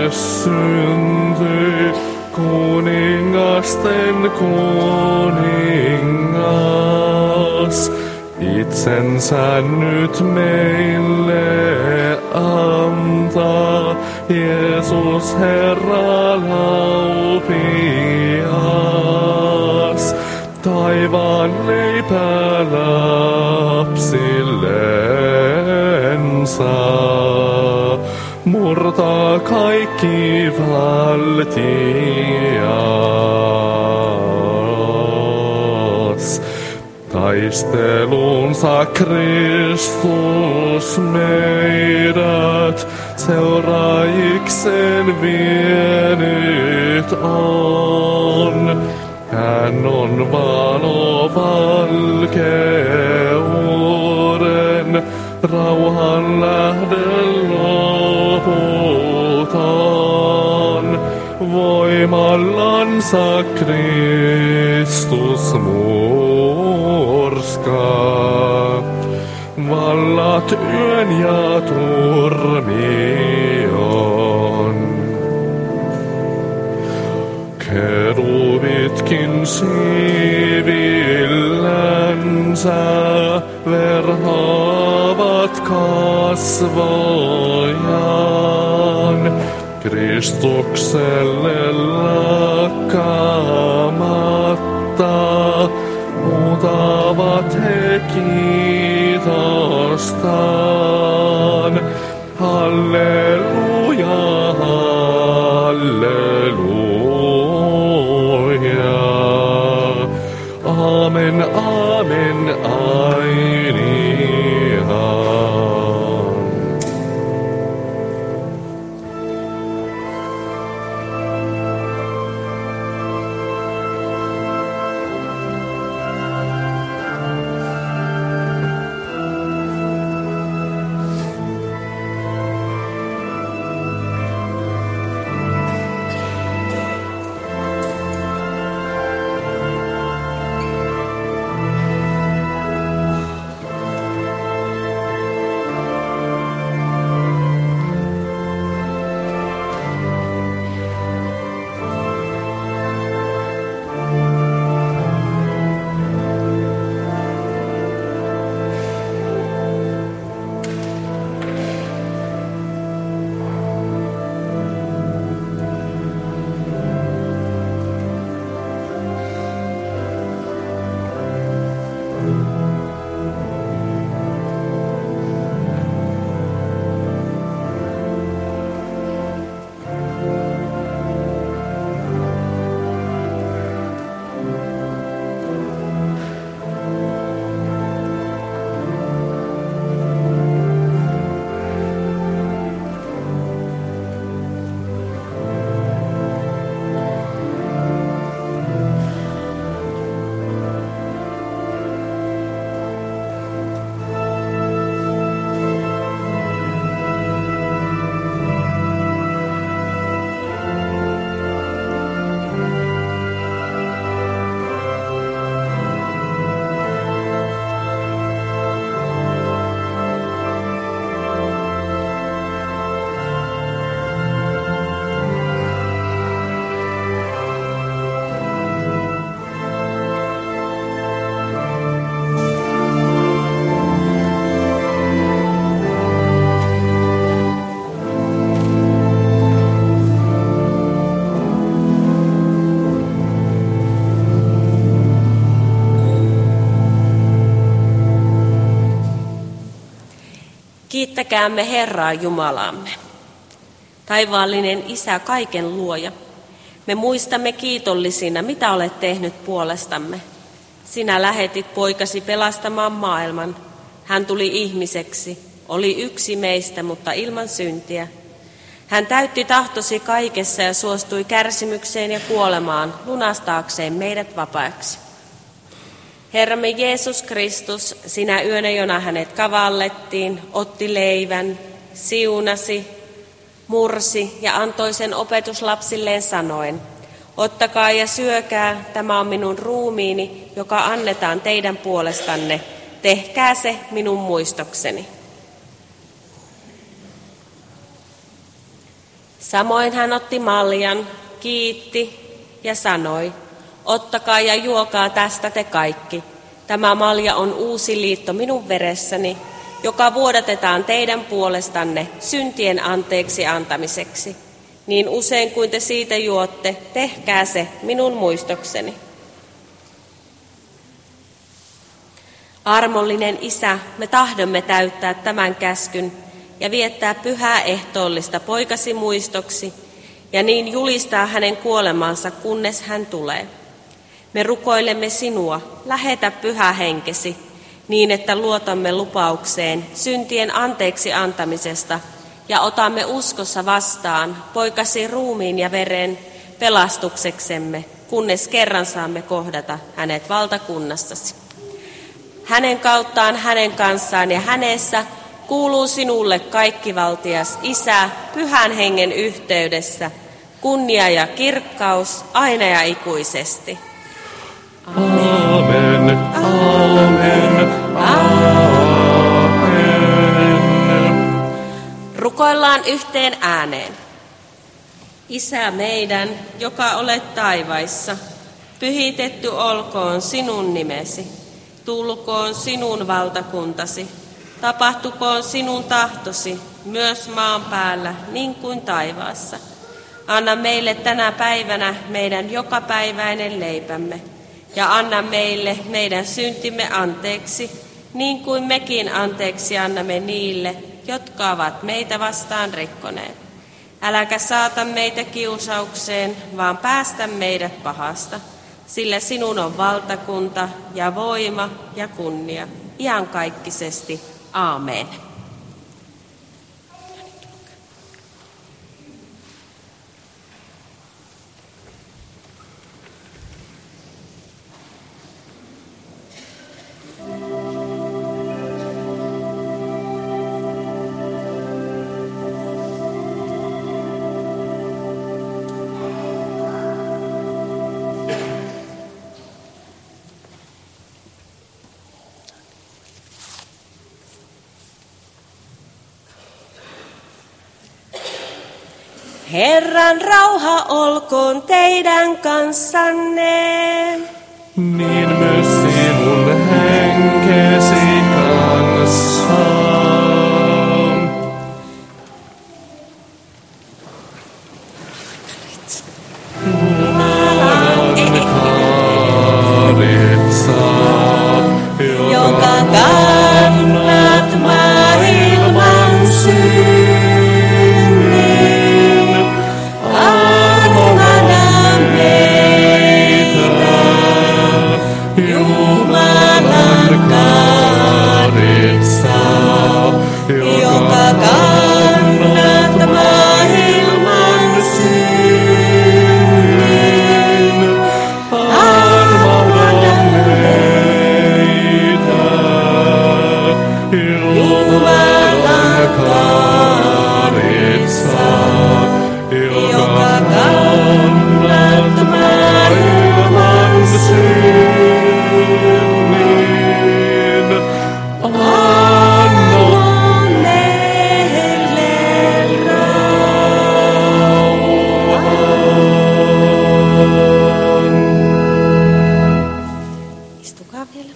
syntyi kuningasten kuningas. Itsensä nyt meille antaa, Jeesus Herra laupias. Taivaan leipää lapsillensa, murtaa kaikki valtias. Taistelunsa Kristus meidät seuraajikseen vienyt on. Hän on valo valkeuden, rauhan lähden loputon. Voimallansa Kristus murskaa vallat yön ja turmion. Kerubitkin siivillänsä verhaavat kasvojaan. Kristukselle lakkaamatta huutavat he kiitostaan. Halleluja, halleluja. Amen, amen, ainihan. Kiittäkäämme Herraa Jumalaamme. Taivaallinen Isä, kaiken luoja, me muistamme kiitollisina, mitä olet tehnyt puolestamme. Sinä lähetit poikasi pelastamaan maailman. Hän tuli ihmiseksi, oli yksi meistä, mutta ilman syntiä. Hän täytti tahtosi kaikessa ja suostui kärsimykseen ja kuolemaan, lunastaakseen meidät vapaiksi. Herramme Jeesus Kristus, sinä yönä, jona hänet kavallettiin, otti leivän, siunasi, mursi ja antoi sen opetuslapsilleen sanoen: ottakaa ja syökää, tämä on minun ruumiini, joka annetaan teidän puolestanne. Tehkää se minun muistokseni. Samoin hän otti maljan, kiitti ja sanoi: ottakaa ja juokaa tästä te kaikki. Tämä malja on uusi liitto minun veressäni, joka vuodatetaan teidän puolestanne syntien anteeksi antamiseksi. Niin usein kuin te siitä juotte, tehkää se minun muistokseni. Armollinen Isä, me tahdomme täyttää tämän käskyn ja viettää pyhää ehtoollista poikasi muistoksi ja niin julistaa hänen kuolemansa, kunnes hän tulee. Me rukoilemme sinua, lähetä pyhä henkesi, niin että luotamme lupaukseen syntien anteeksi antamisesta ja otamme uskossa vastaan poikasi ruumiin ja veren pelastukseksemme, kunnes kerran saamme kohdata hänet valtakunnassasi. Hänen kauttaan, hänen kanssaan ja hänessä kuuluu sinulle kaikkivaltias Isä pyhän hengen yhteydessä, kunnia ja kirkkaus aina ja ikuisesti. Amen. Amen. Amen. Rukoillaan yhteen ääneen. Isä meidän, joka olet taivaissa, pyhitetty olkoon sinun nimesi. Tulkoon sinun valtakuntasi. Tapahtukoon sinun tahtosi myös maan päällä niin kuin taivaassa. Anna meille tänä päivänä meidän jokapäiväinen leipämme. Ja anna meille meidän syntimme anteeksi, niin kuin mekin anteeksi annamme niille, jotka ovat meitä vastaan rikkoneet. Äläkä saata meitä kiusaukseen, vaan päästä meidät pahasta, sillä sinun on valtakunta ja voima ja kunnia, iankaikkisesti. Aamen. Herran rauha olkoon teidän kanssanne. Niin myös sinun henkesi kanssa. Joka kannat maailman synnin, armahda meitä, Jumalan karitsa. Joka kannat maailman synnin, armahda Jumalan karitsa, joka kannat maailman synnin, anna meille rauhan. Istukaa vielä.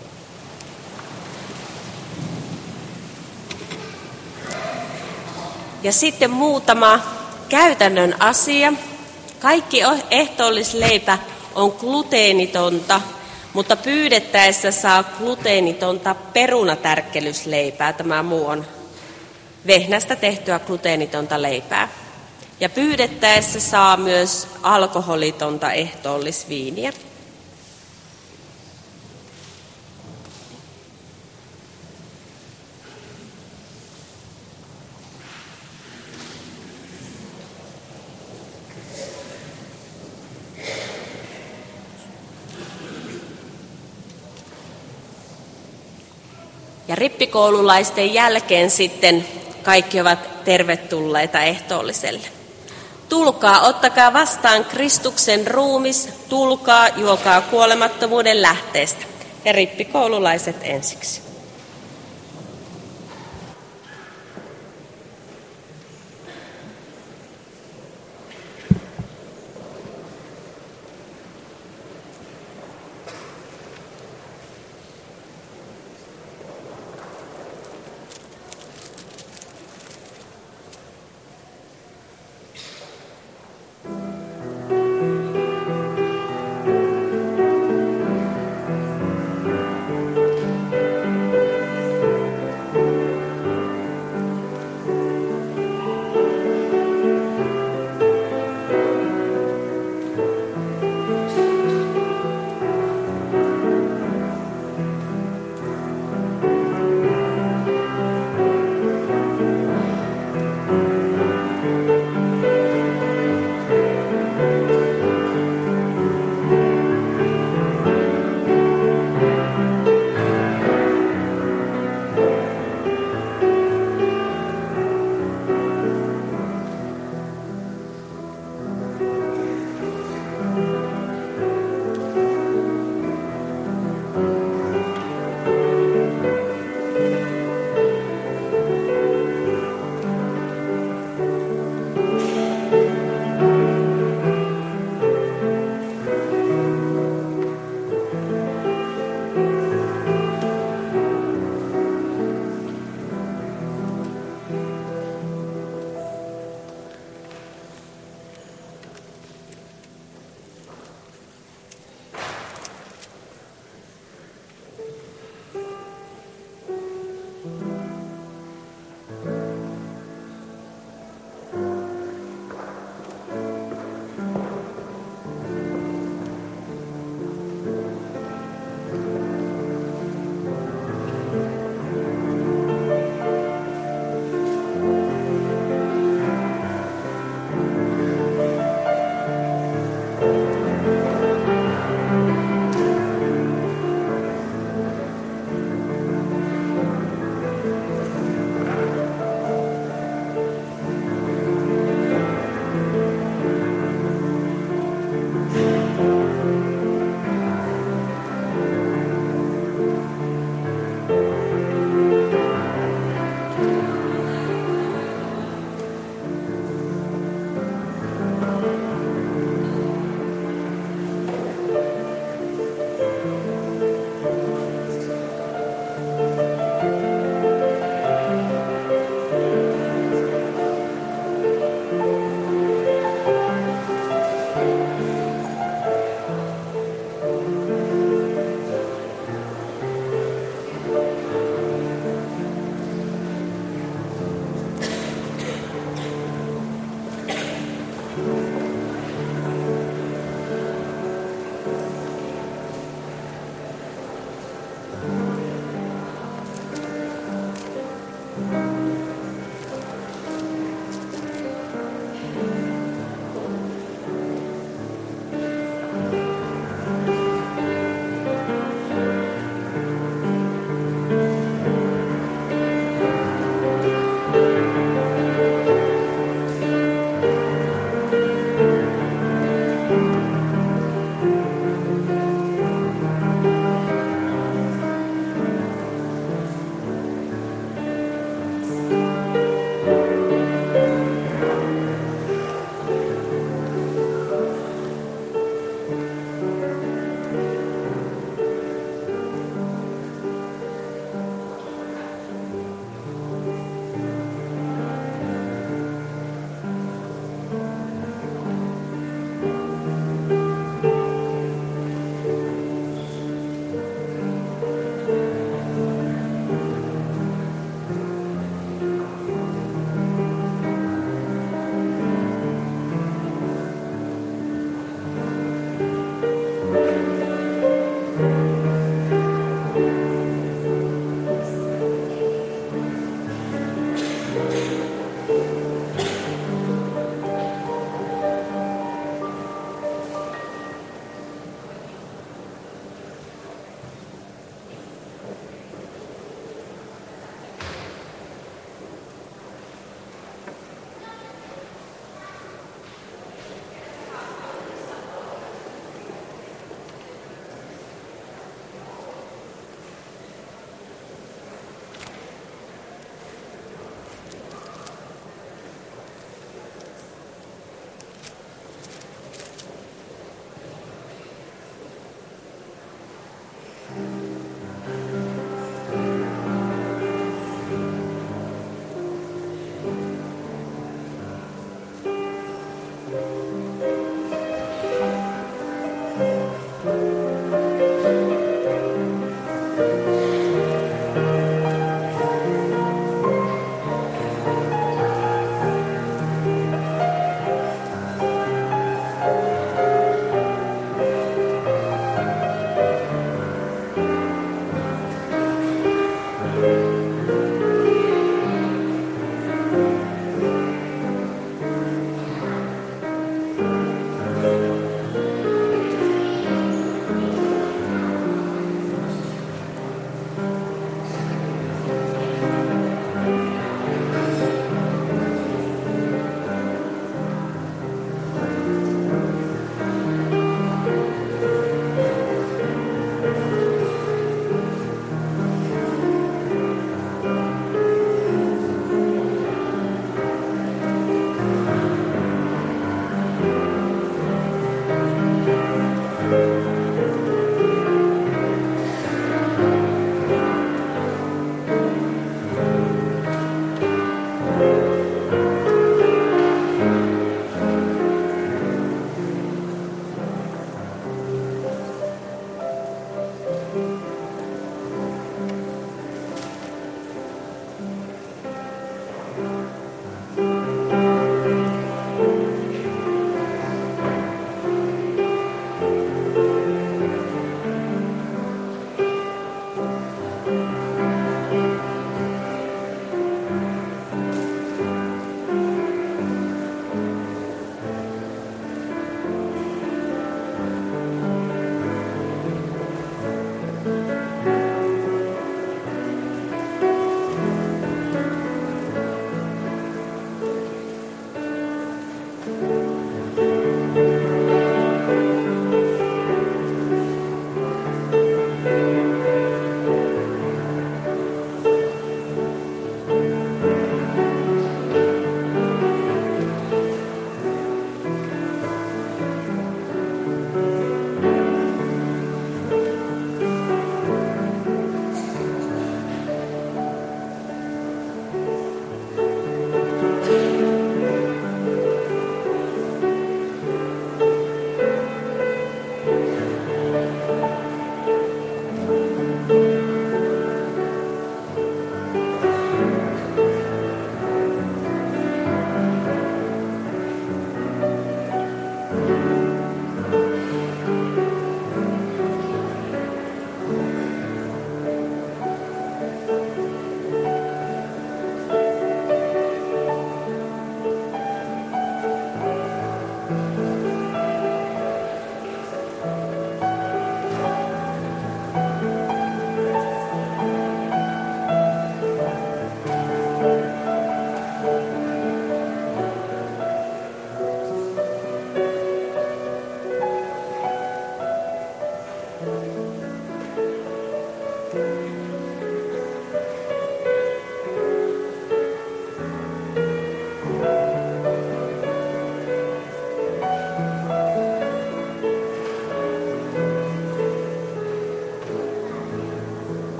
Ja sitten muutama käytännön asia. Kaikki ehtoollisleipä on gluteenitonta, mutta pyydettäessä saa gluteenitonta perunatärkkelysleipää. Tämä muu on vehnästä tehtyä gluteenitonta leipää. Ja pyydettäessä saa myös alkoholitonta ehtoollisviiniä. Ja rippikoululaisten jälkeen sitten kaikki ovat tervetulleita ehtoolliselle. Tulkaa, ottakaa vastaan Kristuksen ruumis, tulkaa, juokaa kuolemattomuuden lähteestä. Ja rippikoululaiset ensiksi.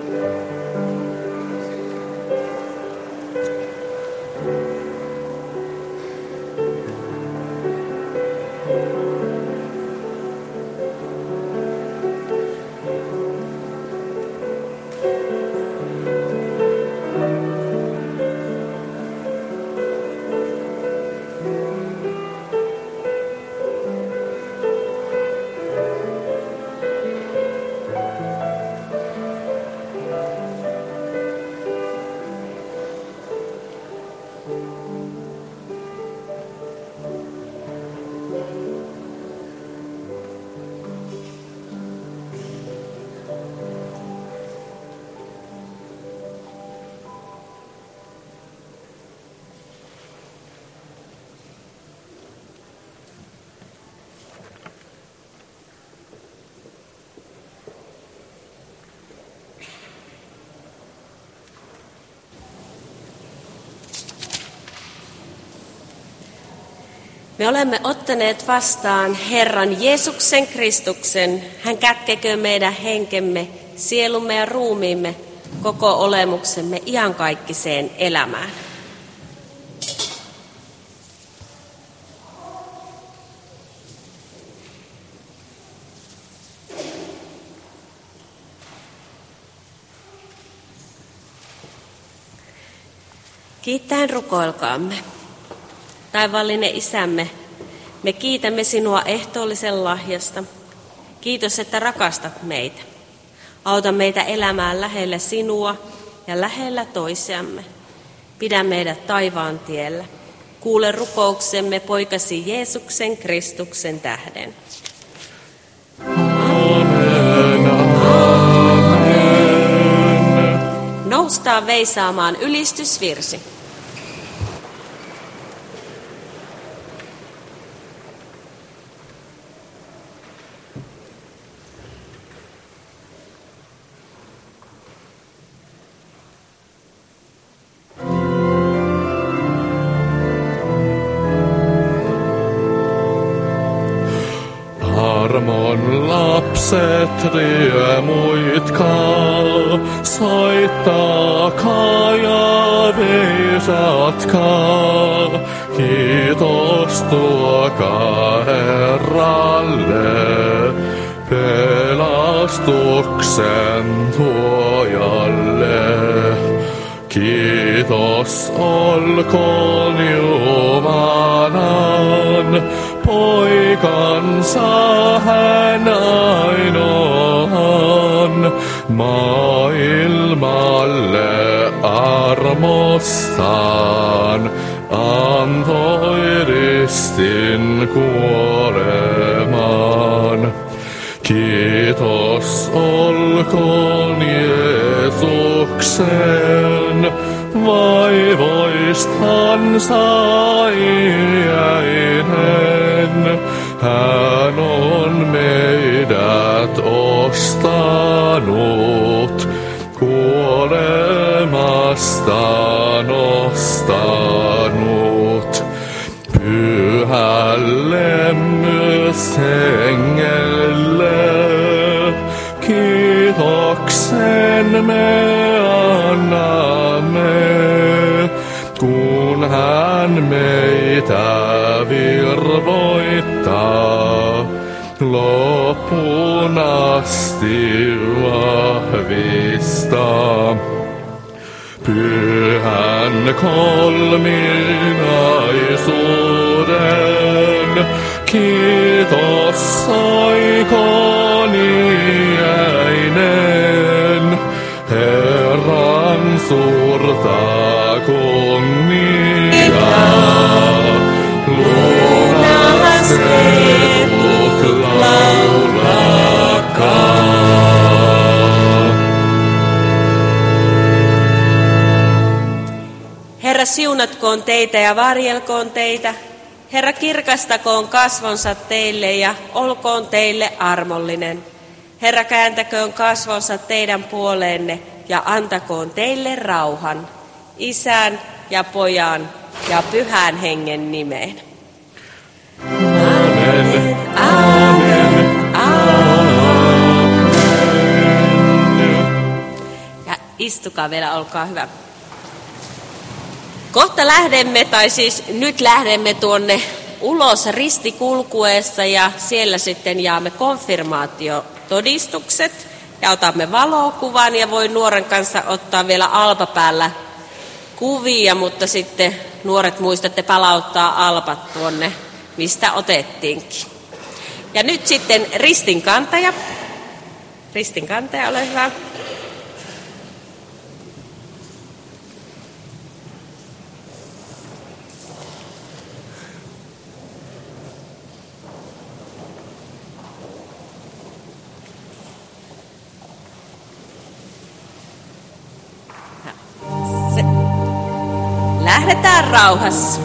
Me olemme ottaneet vastaan Herran Jeesuksen Kristuksen. Hän kätkeköön meidän henkemme, sielumme ja ruumiimme, koko olemuksemme iankaikkiseen elämään. Kiittäen rukoilkaamme. Taivaallinen Isämme, me kiitämme sinua ehtoollisen lahjasta. Kiitos, että rakastat meitä. Auta meitä elämään lähellä sinua ja lähellä toisiamme. Pidä meidät taivaan tiellä. Kuule rukouksemme poikasi Jeesuksen Kristuksen tähden. Amen, amen. Noustaan veisaamaan ylistysvirsi. Armon lapset riemuitkaa, soittakaa ja veisatkaa. Kiitos tuokaa Herralle, pelastuksen tuojalle. Kiitos olkoon Jumalan, poikansa hän ainoan, maailmalle armostaan antoi ristin kuolemaan. Kiitos olkoon Jeesuksen, vaivoistansa iäinen. Hän on meidät ostanut, kuolemasta nostanut. Pyhälle myös hengelle kiitoksen me annamme, kun hän meitä virvoittaa, loppuun asti vahvistaa. Pyhän kolminaisuuden kiitos soikoon iäinen, Herran suurta kunniaa. Lunastetut laulakaa. Herra, siunatkoon teitä ja varjelkoon teitä. Herra, kirkastakoon kasvonsa teille ja olkoon teille armollinen. Herra, kääntäköön kasvonsa teidän puoleenne ja antakoon teille rauhan. Isän ja Pojan ja Pyhän Hengen nimeen. Amen. Amen. Amen. Istukaa vielä, olkaa hyvä. Kohta lähdemme, tai siis nyt lähdemme tuonne ulos ristikulkueessa ja siellä sitten jaamme konfirmaatiotodistukset ja otamme valokuvan ja voi nuoren kanssa ottaa vielä alpapäällä kuvia, mutta sitten nuoret muistatte palauttaa alpat tuonne, mistä otettiinkin. Ja nyt sitten ristinkantaja. Ristinkantaja, ole hyvä. Lähdetään rauhassa.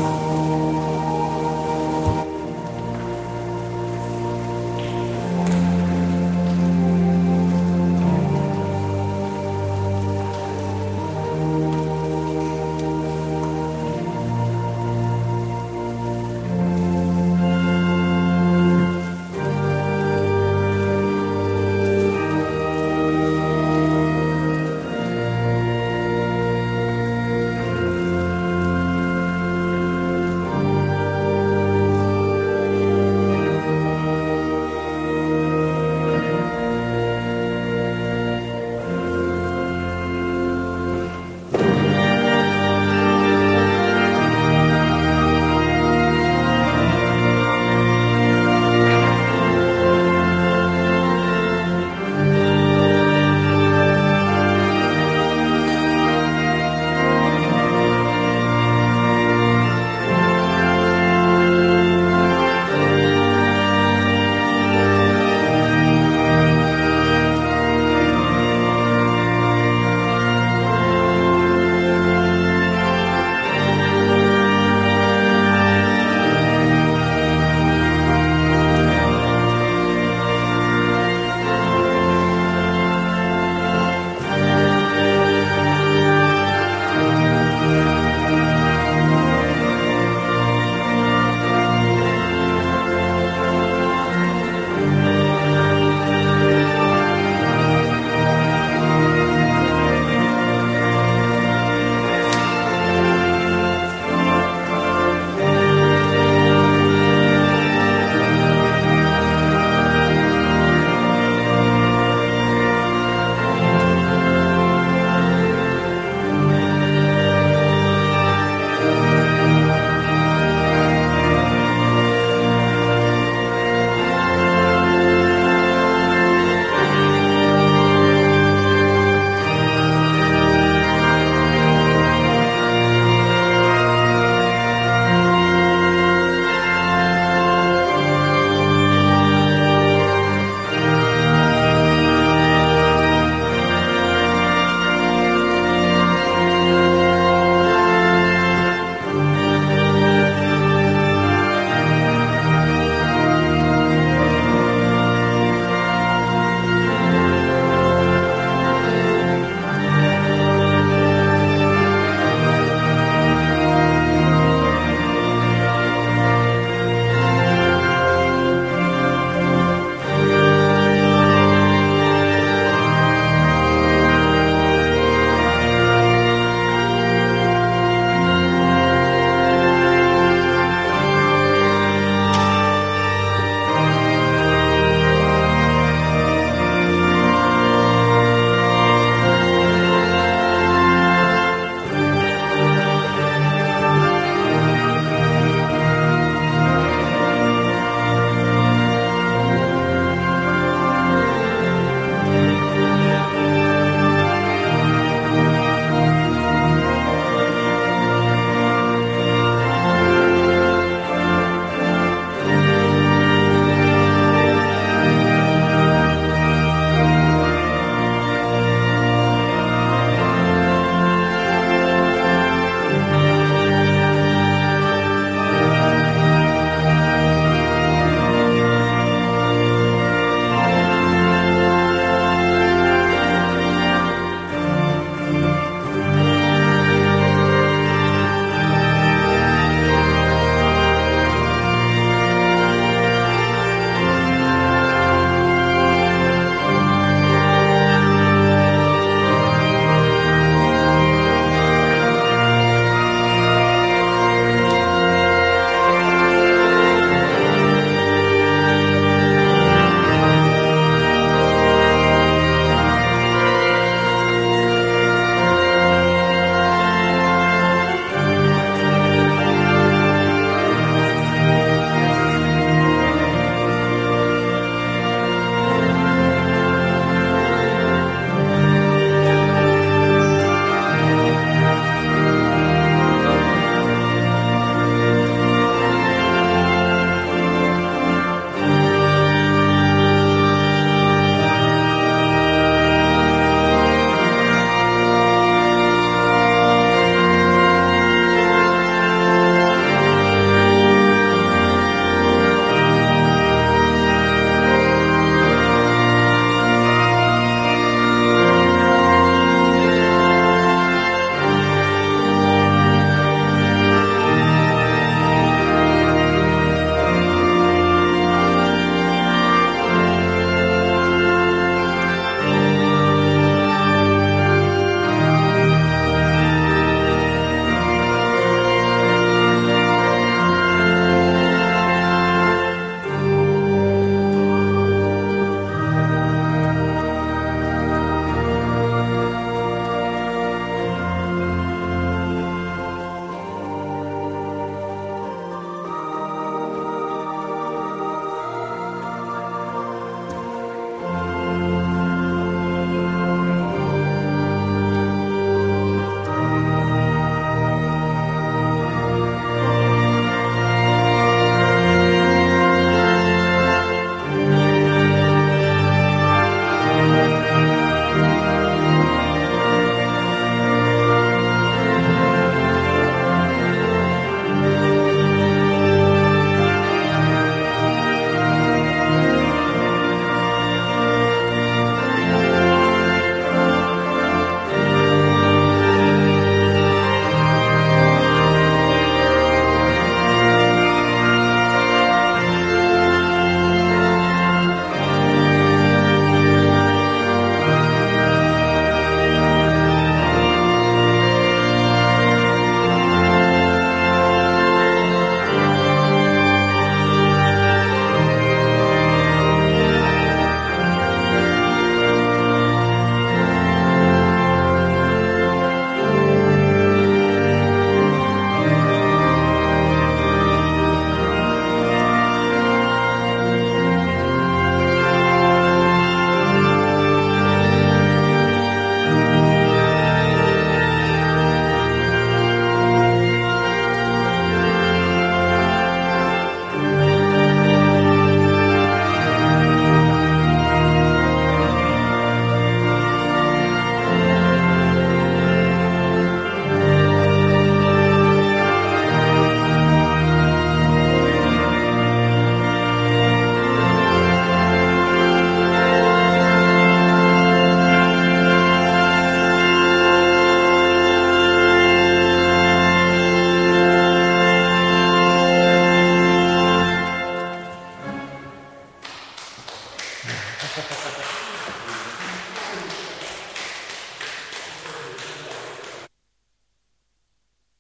Amen.